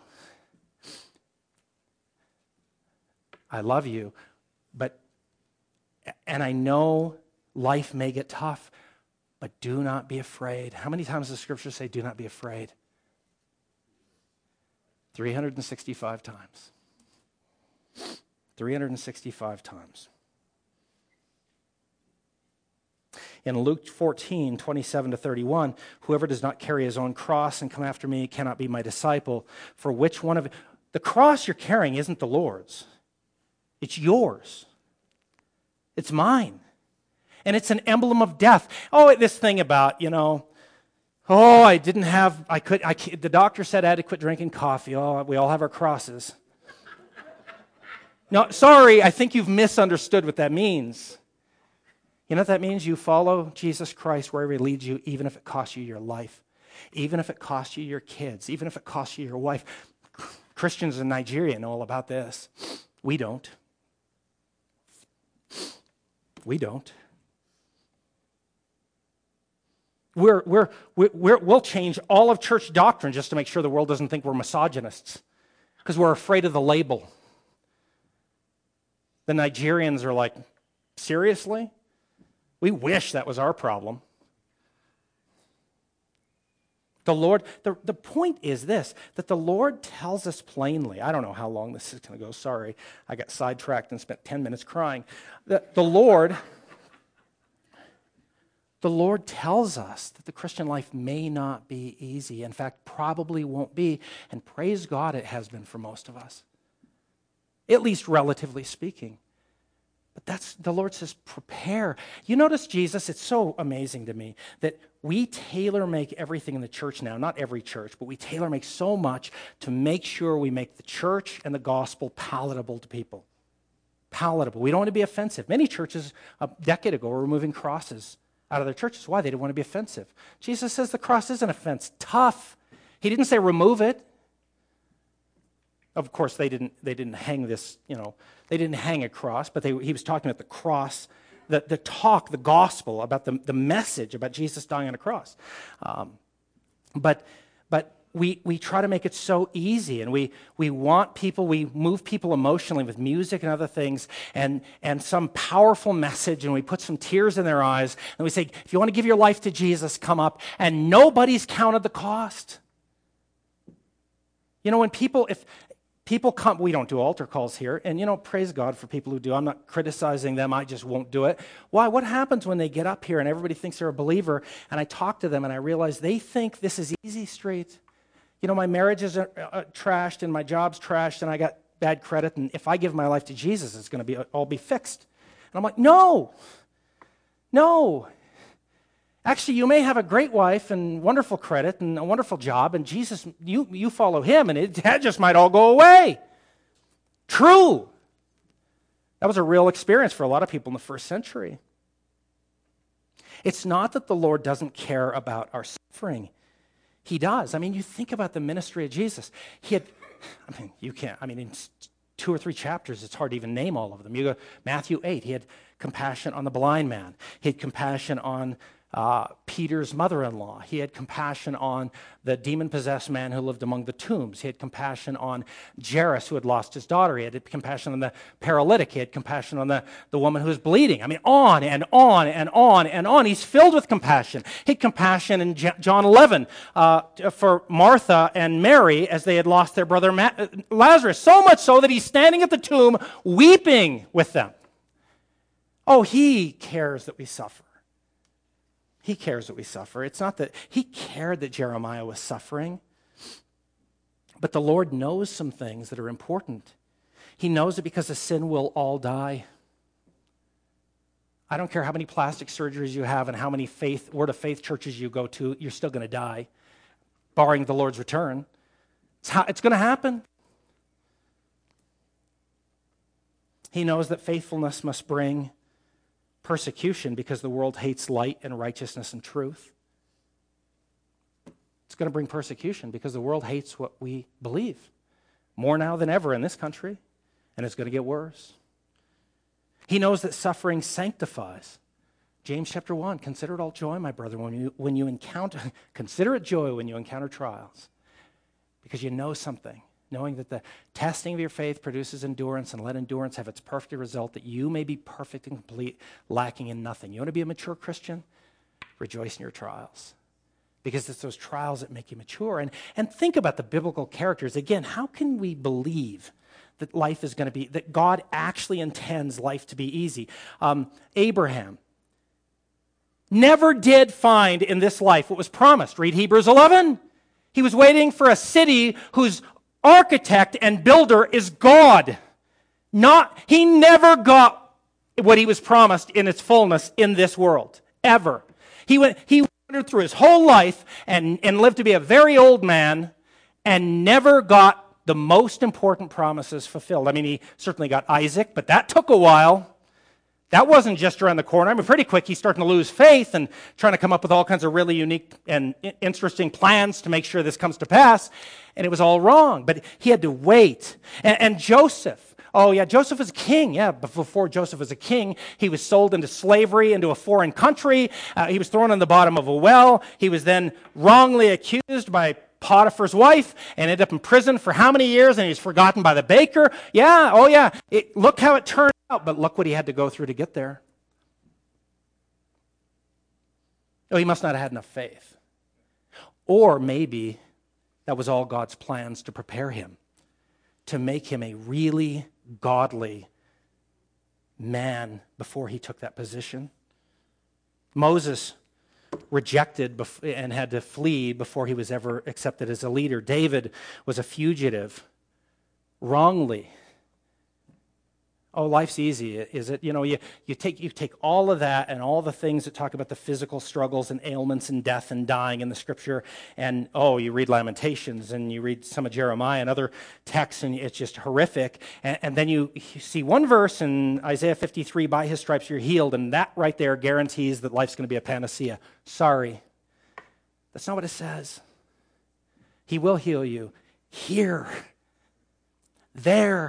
I love you, and I know life may get tough, but do not be afraid. How many times does the scripture say, do not be afraid? 365 times. 365 times. In Luke 14, 27 to 31, whoever does not carry his own cross and come after me cannot be my disciple. For which one of the cross you're carrying isn't the Lord's. It's yours. It's mine. And it's an emblem of death. Oh, this thing about, the doctor said I had to quit drinking coffee. Oh, we all have our crosses. No, sorry, I think you've misunderstood what that means. You know what that means? You follow Jesus Christ wherever he leads you, even if it costs you your life, even if it costs you your kids, even if it costs you your wife. Christians in Nigeria know all about this. We don't. We don't. We'll change all of church doctrine just to make sure the world doesn't think we're misogynists because we're afraid of the label. The Nigerians are like, seriously? We wish that was our problem. The Lord, the point is this, that the Lord tells us plainly. I don't know how long this is going to go. Sorry, I got sidetracked and spent 10 minutes crying. The Lord tells us that the Christian life may not be easy. In fact, probably won't be. And praise God it has been for most of us. At least relatively speaking. But the Lord says, prepare. You notice Jesus, it's so amazing to me that we tailor-make everything in the church now. Not every church, but we tailor-make so much to make sure we make the church and the gospel palatable to people. Palatable. We don't want to be offensive. Many churches a decade ago were removing crosses out of their churches. Why? They didn't want to be offensive. Jesus says the cross is an offense. Tough. He didn't say remove it. Of course, they didn't hang this, they didn't hang a cross, but he was talking about the cross, the gospel, about the message about Jesus dying on a cross. But we try to make it so easy, and we want people, we move people emotionally with music and other things, and some powerful message, and we put some tears in their eyes, and we say, if you want to give your life to Jesus, come up, and nobody's counted the cost. When if people come, we don't do altar calls here, and praise God for people who do. I'm not criticizing them, I just won't do it. Why? What happens when they get up here and everybody thinks they're a believer, and I talk to them and I realize they think this is easy street. My marriage is trashed and my job's trashed and I got bad credit, and if I give my life to Jesus, it's going to all be fixed. And I'm like, no. Actually, you may have a great wife and wonderful credit and a wonderful job, and Jesus, you follow him, and that just might all go away. True. That was a real experience for a lot of people in the first century. It's not that the Lord doesn't care about our suffering. He does. You think about the ministry of Jesus. In 2 or 3 chapters, it's hard to even name all of them. You go Matthew 8, he had compassion on the blind man. He had compassion on Peter's mother-in-law. He had compassion on the demon-possessed man who lived among the tombs. He had compassion on Jairus, who had lost his daughter. He had compassion on the paralytic. He had compassion on the woman who was bleeding. On and on and on and on. He's filled with compassion. He had compassion in John 11 for Martha and Mary as they had lost their brother Lazarus, so much so that he's standing at the tomb weeping with them. Oh, he cares that we suffer. He cares that we suffer. It's not that he cared that Jeremiah was suffering, but the Lord knows some things that are important. He knows that because of sin, we'll all die. I don't care how many plastic surgeries you have and how many word of faith churches you go to, you're still going to die, barring the Lord's return. It's going to happen. He knows that faithfulness must bring persecution because the world hates light and righteousness and truth. It's going to bring persecution because the world hates what we believe more now than ever in this country, and it's going to get worse. He knows that suffering sanctifies. James chapter 1, consider it all joy, my brother, when you encounter, consider it joy when you encounter trials, because you know something. Knowing that the testing of your faith produces endurance, and let endurance have its perfect result, that you may be perfect and complete, lacking in nothing. You want to be a mature Christian? Rejoice in your trials. because it's those trials that make you mature. And think about the biblical characters. Again, how can we believe that life is going to be, that God actually intends life to be easy? Abraham never did find in this life what was promised. Read Hebrews 11. He was waiting for a city whose architect and builder is God. He never got what he was promised in its fullness in this world, ever. He wandered through his whole life and lived to be a very old man and never got the most important promises fulfilled. I mean, he certainly got Isaac, but that took a while. That wasn't just around the corner. I mean, pretty quick, he's starting to lose faith and trying to come up with all kinds of really unique and interesting plans to make sure this comes to pass. And it was all wrong. But he had to wait. And Joseph. Oh, yeah, Joseph was a king. Yeah, but before Joseph was a king, he was sold into slavery into a foreign country. He was thrown in the bottom of a well. He was then wrongly accused by Potiphar's wife and ended up in prison for how many years, and he was forgotten by the baker. Yeah, oh yeah, look how it turned out, but look what he had to go through to get there. Oh, he must not have had enough faith. Or maybe that was all God's plans to prepare him, to make him a really godly man before he took that position. Moses rejected and had to flee before he was ever accepted as a leader. David was a fugitive wrongly. Oh, life's easy, is it? You know, you take all of that and all the things that talk about the physical struggles and ailments and death and dying in the Scripture, and you read Lamentations and you read some of Jeremiah and other texts, and it's just horrific. And then you see one verse in Isaiah 53, by his stripes you're healed, and that right there guarantees that life's going to be a panacea. Sorry. That's not what it says. He will heal you here, there,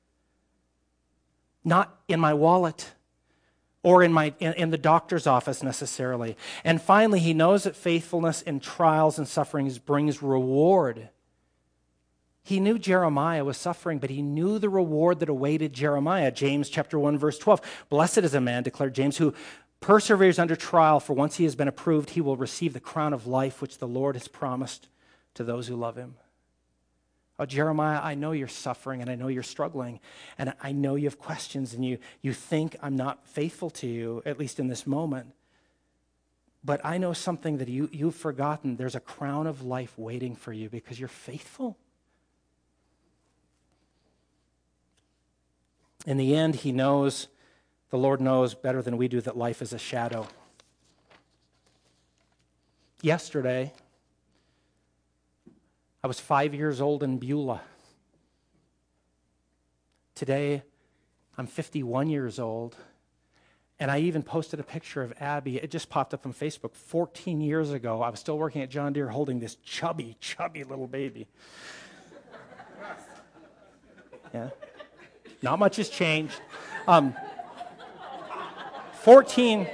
not in my wallet or in the doctor's office necessarily. And finally, he knows that faithfulness in trials and sufferings brings reward. He knew Jeremiah was suffering, but he knew the reward that awaited Jeremiah. James chapter 1, verse 12. Blessed is a man, declared James, who perseveres under trial, for once he has been approved, he will receive the crown of life which the Lord has promised to those who love him. Oh, Jeremiah, I know you're suffering and I know you're struggling and I know you have questions and you think I'm not faithful to you, at least in this moment. But I know something that you've forgotten. There's a crown of life waiting for you because you're faithful. In the end, the Lord knows better than we do that life is a shadow. Yesterday, I was 5 years old in Beulah. Today, I'm 51 years old, and I even posted a picture of Abby. It just popped up on Facebook. 14 years ago, I was still working at John Deere holding this chubby little baby. Yeah, not much has changed. 14,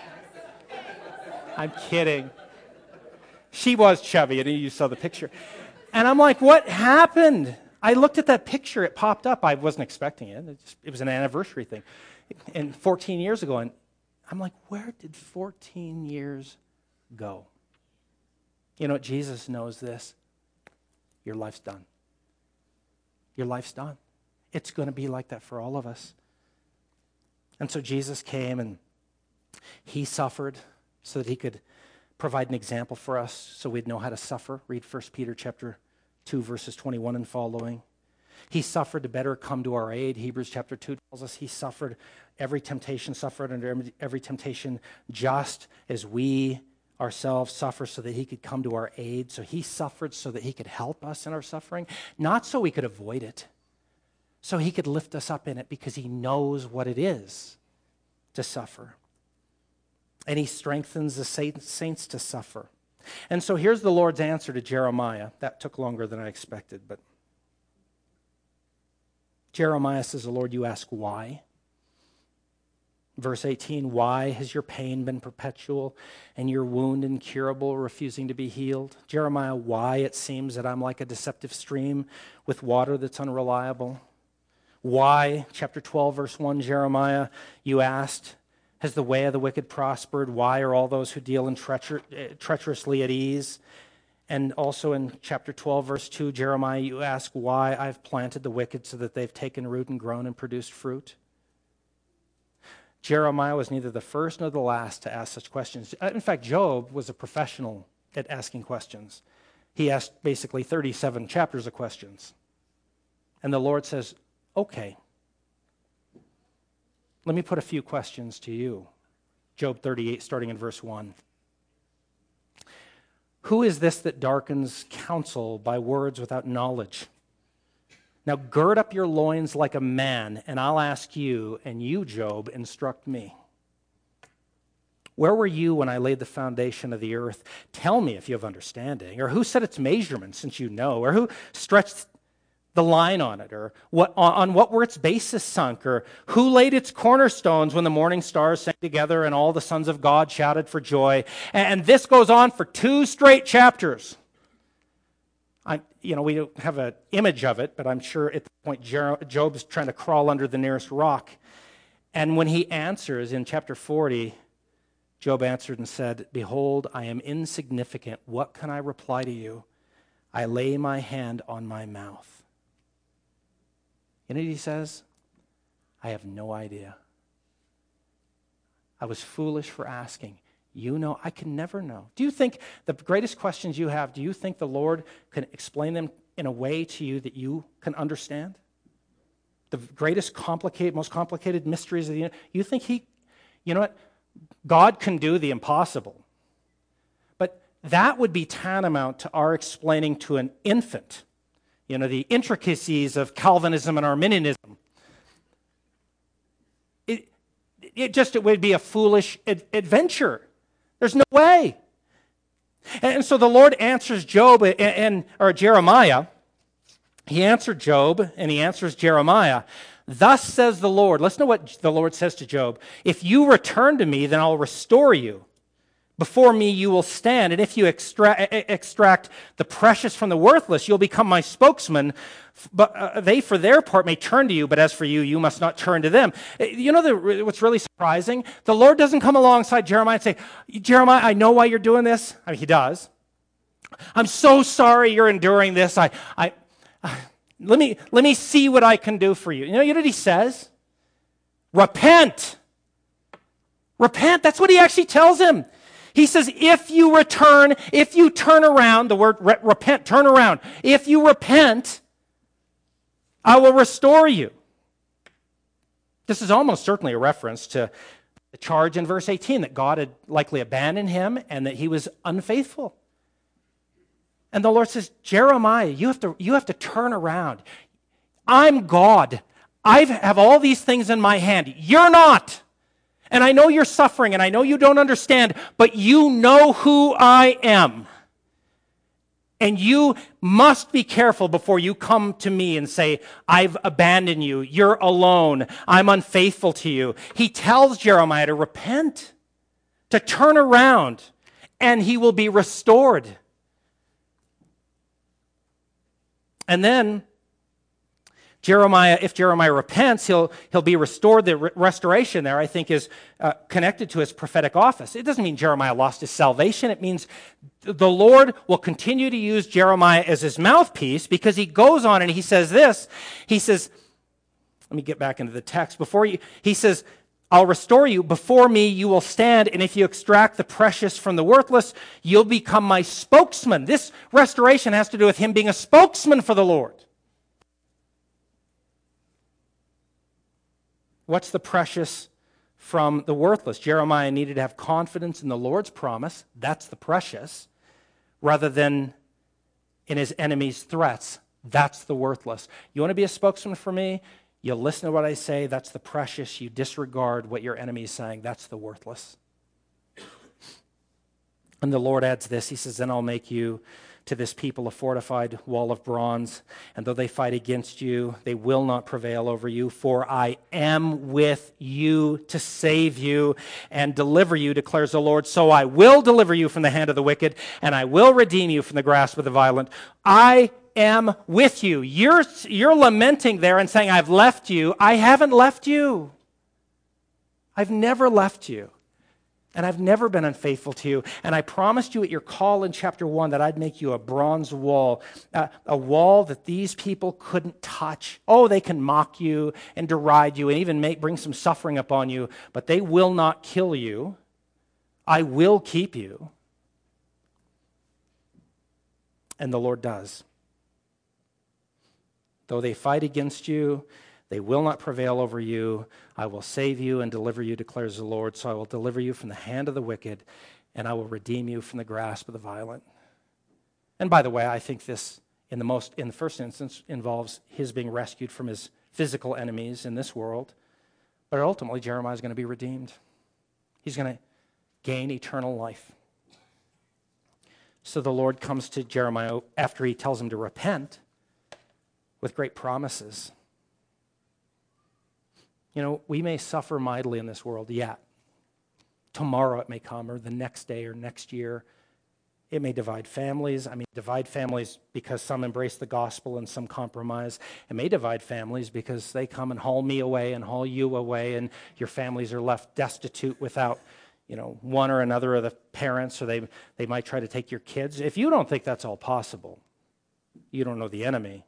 I'm kidding. She was chubby, and you saw the picture. And I'm like, what happened? I looked at that picture. It popped up. I wasn't expecting it. It was an anniversary thing. And 14 years ago. And I'm like, where did 14 years go? You know what? Jesus knows this. Your life's done. Your life's done. It's going to be like that for all of us. And so Jesus came and he suffered so that he could provide an example for us so we'd know how to suffer. Read 1 Peter chapter 2, verses 21 and following. He suffered to better come to our aid. Hebrews chapter 2 tells us he suffered under every temptation just as we ourselves suffer so that he could come to our aid. So he suffered so that he could help us in our suffering, not so we could avoid it, so he could lift us up in it because he knows what it is to suffer. And he strengthens the saints to suffer. And so here's the Lord's answer to Jeremiah. That took longer than I expected, but Jeremiah says, the Lord, you ask why? Verse 18, why has your pain been perpetual and your wound incurable, refusing to be healed? Jeremiah, why it seems that I'm like a deceptive stream with water that's unreliable? Why, chapter 12, verse 1, Jeremiah, you asked Has the way of the wicked prospered? Why are all those who deal in treacherously at ease? And also in chapter 12, verse 2, Jeremiah, you ask why I've planted the wicked so that they've taken root and grown and produced fruit. Jeremiah was neither the first nor the last to ask such questions. In fact, Job was a professional at asking questions. He asked basically 37 chapters of questions. And the Lord says, okay, let me put a few questions to you. Job 38, starting in verse 1. Who is this that darkens counsel by words without knowledge? Now gird up your loins like a man, and I'll ask you, and you, Job, instruct me. Where were you when I laid the foundation of the earth? Tell me if you have understanding. Or who set its measurements, since you know? Or who stretched the line on it? Or on what were its bases sunk? Or who laid its cornerstones when the morning stars sang together and all the sons of God shouted for joy? And this goes on for 2 straight chapters. We don't have an image of it, but I'm sure at the point Job's trying to crawl under the nearest rock. And when he answers in chapter 40, Job answered and said, behold, I am insignificant. What can I reply to you? I lay my hand on my mouth. You know what he says? I have no idea. I was foolish for asking. You know, I can never know. Do you think the greatest questions you have, do you think the Lord can explain them in a way to you that you can understand? The greatest most complicated mysteries of the universe. You think you know what? God can do the impossible. But that would be tantamount to our explaining to an infant, the intricacies of Calvinism and Arminianism. It would be a foolish adventure. There's no way. And so the Lord answers Job or Jeremiah. He answered Job and he answers Jeremiah. Thus says the Lord. Listen to what the Lord says to Job. If you return to me, then I'll restore you. Before me you will stand, and if you extract the precious from the worthless, you'll become my spokesman. But they, for their part, may turn to you, but as for you, you must not turn to them. You know what's really surprising? The Lord doesn't come alongside Jeremiah and say, Jeremiah, I know why you're doing this. I mean, he does. I'm so sorry you're enduring this. Let me see what I can do for you. You know what he says? Repent. Repent. That's what he actually tells him. He says, if you turn around, the word repent, turn around. If you repent, I will restore you. This is almost certainly a reference to the charge in verse 18 that God had likely abandoned him and that he was unfaithful. And the Lord says, Jeremiah, you have to turn around. I'm God. I have all these things in my hand. You're not. And I know you're suffering, and I know you don't understand, but you know who I am. And you must be careful before you come to me and say, I've abandoned you, you're alone, I'm unfaithful to you. He tells Jeremiah to repent, to turn around, and he will be restored. And then if Jeremiah repents, he'll be restored. The restoration there, I think, is connected to his prophetic office. It doesn't mean Jeremiah lost his salvation. It means the Lord will continue to use Jeremiah as his mouthpiece, because he goes on and he says this. He says, let me get back into the text. He says, I'll restore you. Before me you will stand, and if you extract the precious from the worthless, you'll become my spokesman. This restoration has to do with him being a spokesman for the Lord. What's the precious from the worthless? Jeremiah needed to have confidence in the Lord's promise. That's the precious. Rather than in his enemy's threats. That's the worthless. You want to be a spokesman for me? You listen to what I say. That's the precious. You disregard what your enemy is saying. That's the worthless. And the Lord adds this. He says, then I'll make you to this people a fortified wall of bronze, and though they fight against you, they will not prevail over you, for I am with you to save you and deliver you, declares the Lord. So I will deliver you from the hand of the wicked, and I will redeem you from the grasp of the violent. I am with you. You're lamenting there and saying, I've left you. I haven't left you. I've never left you. And I've never been unfaithful to you. And I promised you at your call in chapter 1 that I'd make you a bronze wall, a wall that these people couldn't touch. Oh, they can mock you and deride you and even bring some suffering upon you, but they will not kill you. I will keep you. And the Lord does. Though they fight against you, they will not prevail over you. I will save you and deliver you, declares the Lord. So I will deliver you from the hand of the wicked, and I will redeem you from the grasp of the violent. And by the way, I think this, in the first instance, involves his being rescued from his physical enemies in this world. But ultimately, Jeremiah is going to be redeemed. He's going to gain eternal life. So the Lord comes to Jeremiah after he tells him to repent with great promises. You know, we may suffer mightily in this world, yet. Tomorrow it may come, or the next day, or next year. It may divide families. Divide families because some embrace the gospel and some compromise. It may divide families because they come and haul me away and haul you away, and your families are left destitute without, one or another of the parents, or they might try to take your kids. If you don't think that's all possible, you don't know the enemy.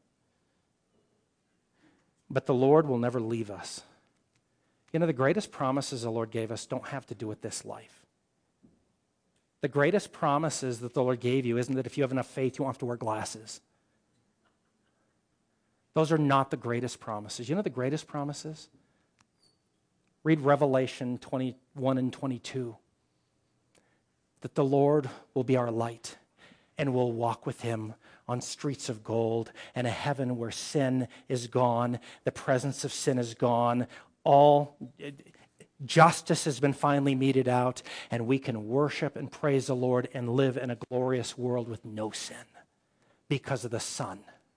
But the Lord will never leave us. The greatest promises the Lord gave us don't have to do with this life. The greatest promises that the Lord gave you isn't that if you have enough faith, you won't have to wear glasses. Those are not the greatest promises. The greatest promises? Read Revelation 21 and 22. That the Lord will be our light, and we'll walk with him on streets of gold, and a heaven where sin is gone, the presence of sin is gone, all justice has been finally meted out, and we can worship and praise the Lord and live in a glorious world with no sin because of the Son.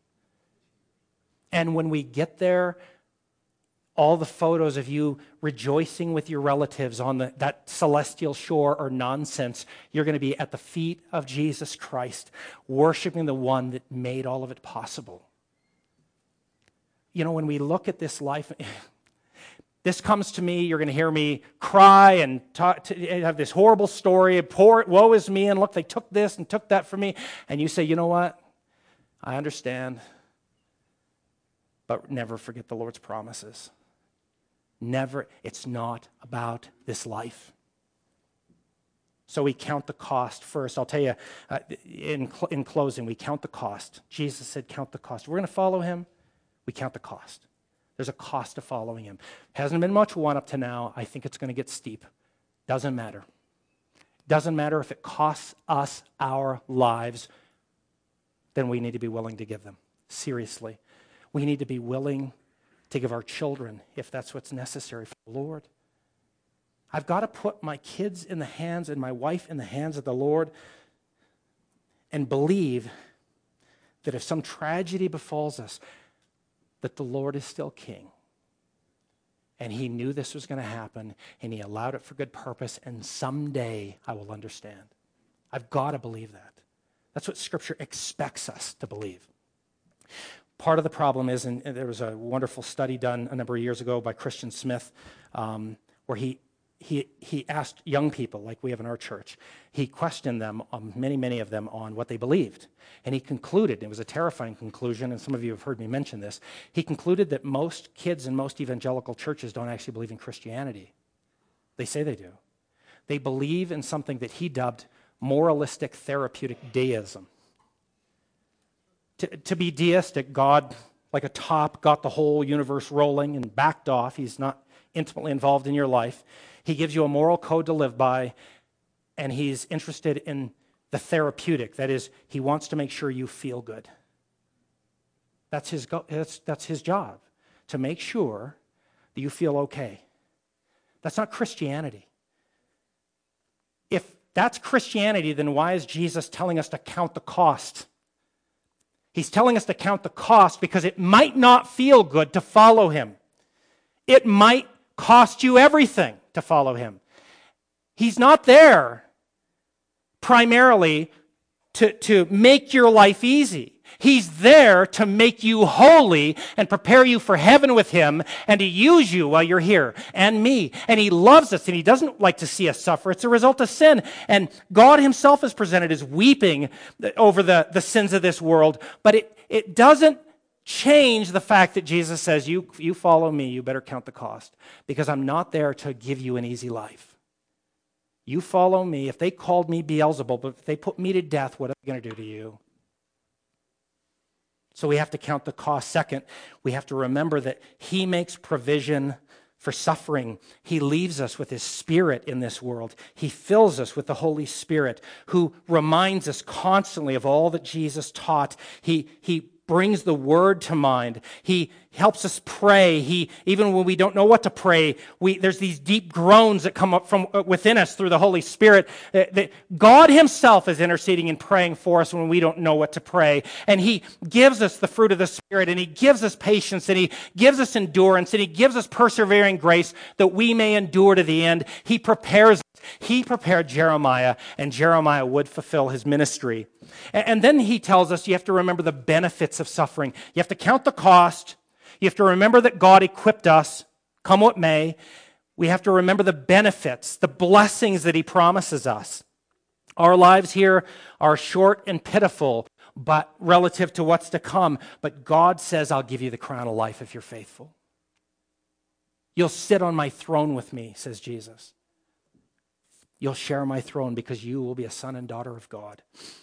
And when we get there, all the photos of you rejoicing with your relatives on that celestial shore are nonsense. You're going to be at the feet of Jesus Christ, worshiping the one that made all of it possible. When we look at this life, this comes to me, you're going to hear me cry and have this horrible story, woe is me, and look, they took this and took that from me. And you say, you know what? I understand. But never forget the Lord's promises. Never. It's not about this life. So we count the cost first. I'll tell you, in closing, we count the cost. Jesus said, count the cost. We're going to follow him. We count the cost. There's a cost to following him. Hasn't been much one up to now. I think it's going to get steep. Doesn't matter. Doesn't matter if it costs us our lives, then we need to be willing to give them. Seriously. We need to be willing to give our children if that's what's necessary for the Lord. I've got to put my kids in the hands and my wife in the hands of the Lord and believe that if some tragedy befalls us, that the Lord is still king. And he knew this was going to happen, and he allowed it for good purpose, and someday I will understand. I've got to believe that. That's what Scripture expects us to believe. Part of the problem is, and there was a wonderful study done a number of years ago by Christian Smith, where he asked young people, like we have in our church, he questioned them, many of them, on what they believed. And he concluded, it was a terrifying conclusion, and some of you have heard me mention this, he concluded that most kids in most evangelical churches don't actually believe in Christianity. They say they do. They believe in something that he dubbed moralistic therapeutic deism. To be deistic, God, like a top, got the whole universe rolling and backed off. He's not intimately involved in your life. He gives you a moral code to live by, and he's interested in the therapeutic. That is, he wants to make sure you feel good. That's his job, to make sure that you feel okay. That's not Christianity. If that's Christianity, then why is Jesus telling us to count the cost? He's telling us to count the cost because it might not feel good to follow him. It might cost you everything to follow him. He's not there primarily to make your life easy. He's there to make you holy and prepare you for heaven with him and to use you while you're here, and me. And he loves us, and he doesn't like to see us suffer. It's a result of sin. And God himself is presented as weeping over the sins of this world, but it doesn't change the fact that Jesus says, you follow me, you better count the cost, because I'm not there to give you an easy life. You follow me. If they called me Beelzebub, but if they put me to death, what are they going to do to you? So we have to count the cost. Second, we have to remember that he makes provision for suffering. He leaves us with his Spirit in this world. He fills us with the Holy Spirit, who reminds us constantly of all that Jesus taught. He brings the word to mind. He helps us pray. Even when we don't know what to pray, there's these deep groans that come up from within us through the Holy Spirit. That God himself is interceding and praying for us when we don't know what to pray. And he gives us the fruit of the Spirit, and he gives us patience, and he gives us endurance, and he gives us persevering grace that we may endure to the end. He prepares us. He prepared Jeremiah, and Jeremiah would fulfill his ministry. And then he tells us you have to remember the benefits of suffering. You have to count the cost. You have to remember that God equipped us, come what may. We have to remember the benefits, the blessings that he promises us. Our lives here are short and pitiful, but relative to what's to come. But God says, I'll give you the crown of life if you're faithful. You'll sit on my throne with me, says Jesus. You'll share my throne because you will be a son and daughter of God.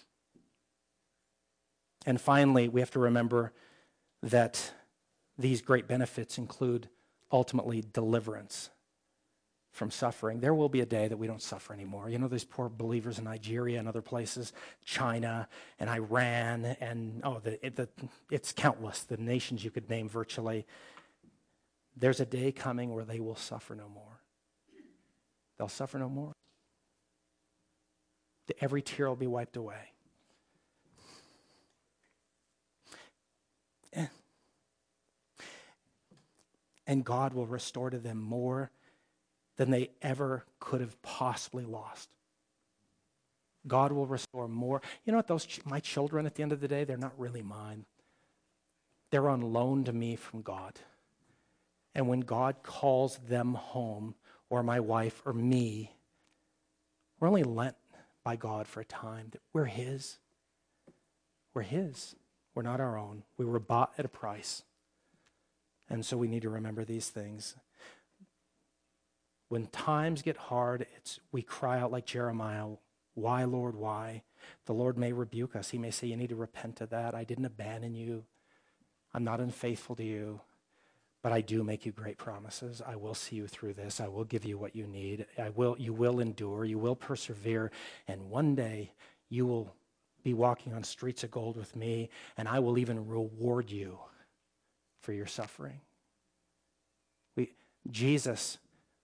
And finally, we have to remember that these great benefits include ultimately deliverance from suffering. There will be a day that we don't suffer anymore. You know, these poor believers in Nigeria and other places, China and Iran, and it's countless, the nations you could name virtually. There's a day coming where they will suffer no more. They'll suffer no more. Every tear will be wiped away. And God will restore to them more than they ever could have possibly lost. God will restore more. You know what, my children at the end of the day, they're not really mine. They're on loan to me from God. And when God calls them home, or my wife or me, we're only lent by God for a time. That we're his. We're his. We're not our own. We were bought at a price. And so we need to remember these things. When times get hard, we cry out like Jeremiah, why, Lord, why? The Lord may rebuke us. He may say, you need to repent of that. I didn't abandon you. I'm not unfaithful to you. But I do make you great promises. I will see you through this. I will give you what you need. You will endure. You will persevere. And one day you will be walking on streets of gold with me, and I will even reward you for your suffering. Jesus,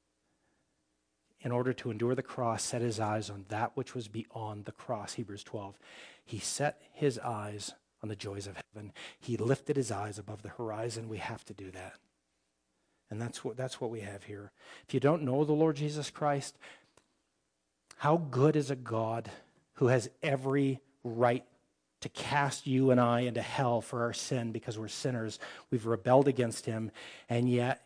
in order to endure the cross, set his eyes on that which was beyond the cross, Hebrews 12. He set his eyes on the joys of heaven. He lifted his eyes above the horizon. We have to do that. And that's what we have here. If you don't know the Lord Jesus Christ, how good is a God who has every right to cast you and I into hell for our sin because we're sinners. We've rebelled against him, and yet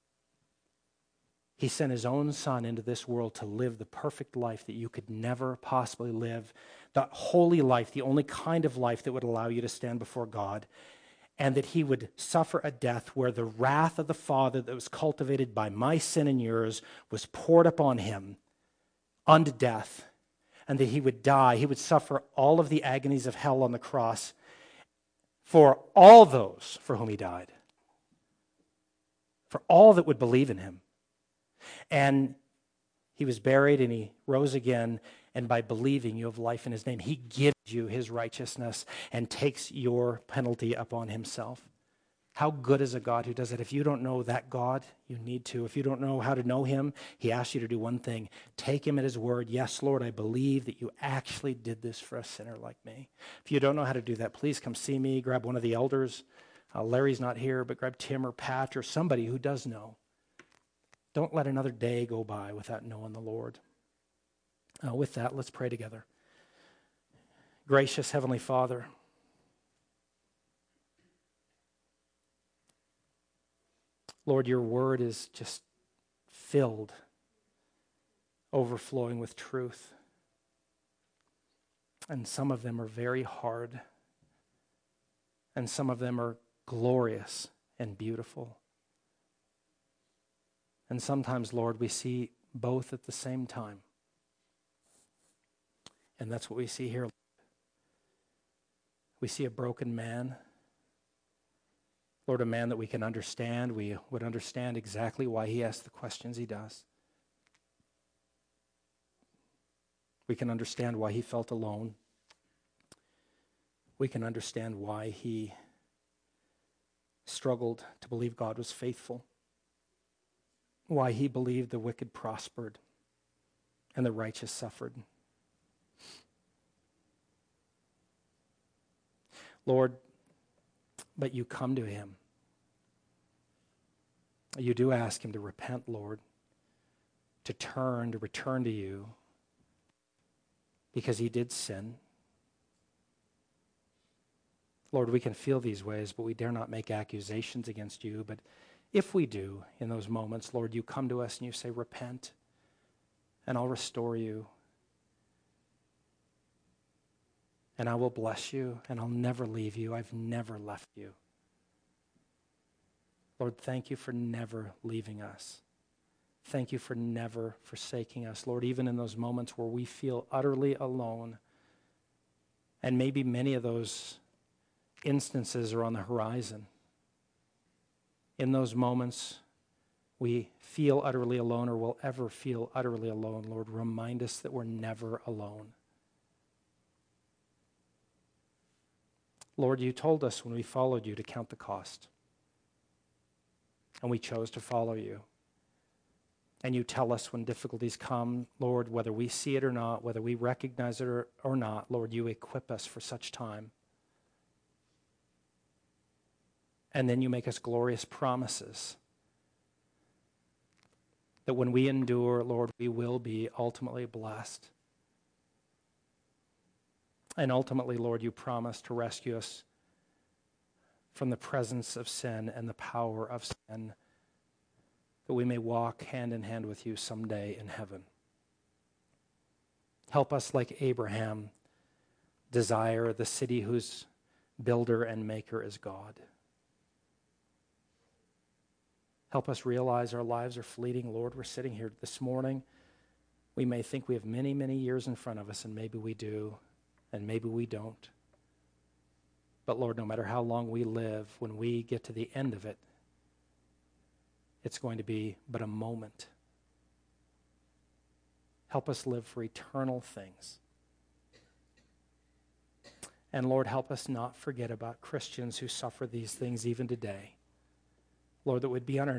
he sent his own son into this world to live the perfect life that you could never possibly live, the holy life, the only kind of life that would allow you to stand before God, and that he would suffer a death where the wrath of the Father that was cultivated by my sin and yours was poured upon him unto death, and that he would die. He would suffer all of the agonies of hell on the cross for all those for whom he died, for all that would believe in him. And he was buried and he rose again, and by believing you have life in his name. He gives you his righteousness and takes your penalty upon himself. How good is a God who does it? If you don't know that God, you need to. If you don't know how to know him, he asks you to do one thing. Take him at his word. Yes, Lord, I believe that you actually did this for a sinner like me. If you don't know how to do that, please come see me. Grab one of the elders. Larry's not here, but grab Tim or Pat or somebody who does know. Don't let another day go by without knowing the Lord. With that, let's pray together. Gracious Heavenly Father, Lord, your word is just filled, overflowing with truth. And some of them are very hard. And some of them are glorious and beautiful. And sometimes, Lord, we see both at the same time. And that's what we see here. We see a broken man. Lord, a man that we can understand. We would understand exactly why he asks the questions he does. We can understand why he felt alone. We can understand why he struggled to believe God was faithful. Why he believed the wicked prospered and the righteous suffered. Lord, but you come to him. You do ask him to repent, Lord, to return to you, because he did sin. Lord, we can feel these ways, but we dare not make accusations against you. But if we do, in those moments, Lord, you come to us and you say, repent, and I'll restore you. And I will bless you, and I'll never leave you. I've never left you. Lord, thank you for never leaving us. Thank you for never forsaking us. Lord, even in those moments where we feel utterly alone, and maybe many of those instances are on the horizon. In those moments, we feel utterly alone or will ever feel utterly alone. Lord, remind us that we're never alone. Lord, you told us when we followed you to count the cost. And we chose to follow you. And you tell us when difficulties come, Lord, whether we see it or not, whether we recognize it or not, Lord, you equip us for such time. And then you make us glorious promises that when we endure, Lord, we will be ultimately blessed. And ultimately, Lord, you promise to rescue us from the presence of sin and the power of sin, that we may walk hand in hand with you someday in heaven. Help us, like Abraham, desire the city whose builder and maker is God. Help us realize our lives are fleeting. Lord, we're sitting here this morning. We may think we have many, many years in front of us, and maybe we do, and maybe we don't. But Lord, no matter how long we live, when we get to the end of it, it's going to be but a moment. Help us live for eternal things. And Lord, help us not forget about Christians who suffer these things even today. Lord, that we'd be on our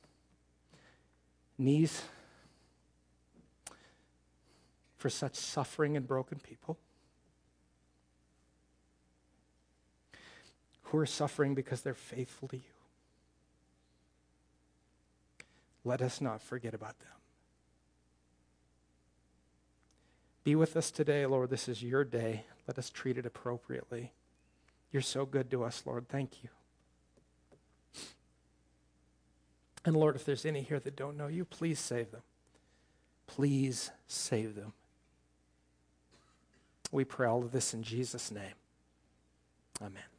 knees for such suffering and broken people who are suffering because they're faithful to you. Let us not forget about them. Be with us today, Lord. This is your day. Let us treat it appropriately. You're so good to us, Lord. Thank you. And Lord, if there's any here that don't know you, please save them. Please save them. We pray all of this in Jesus' name. Amen.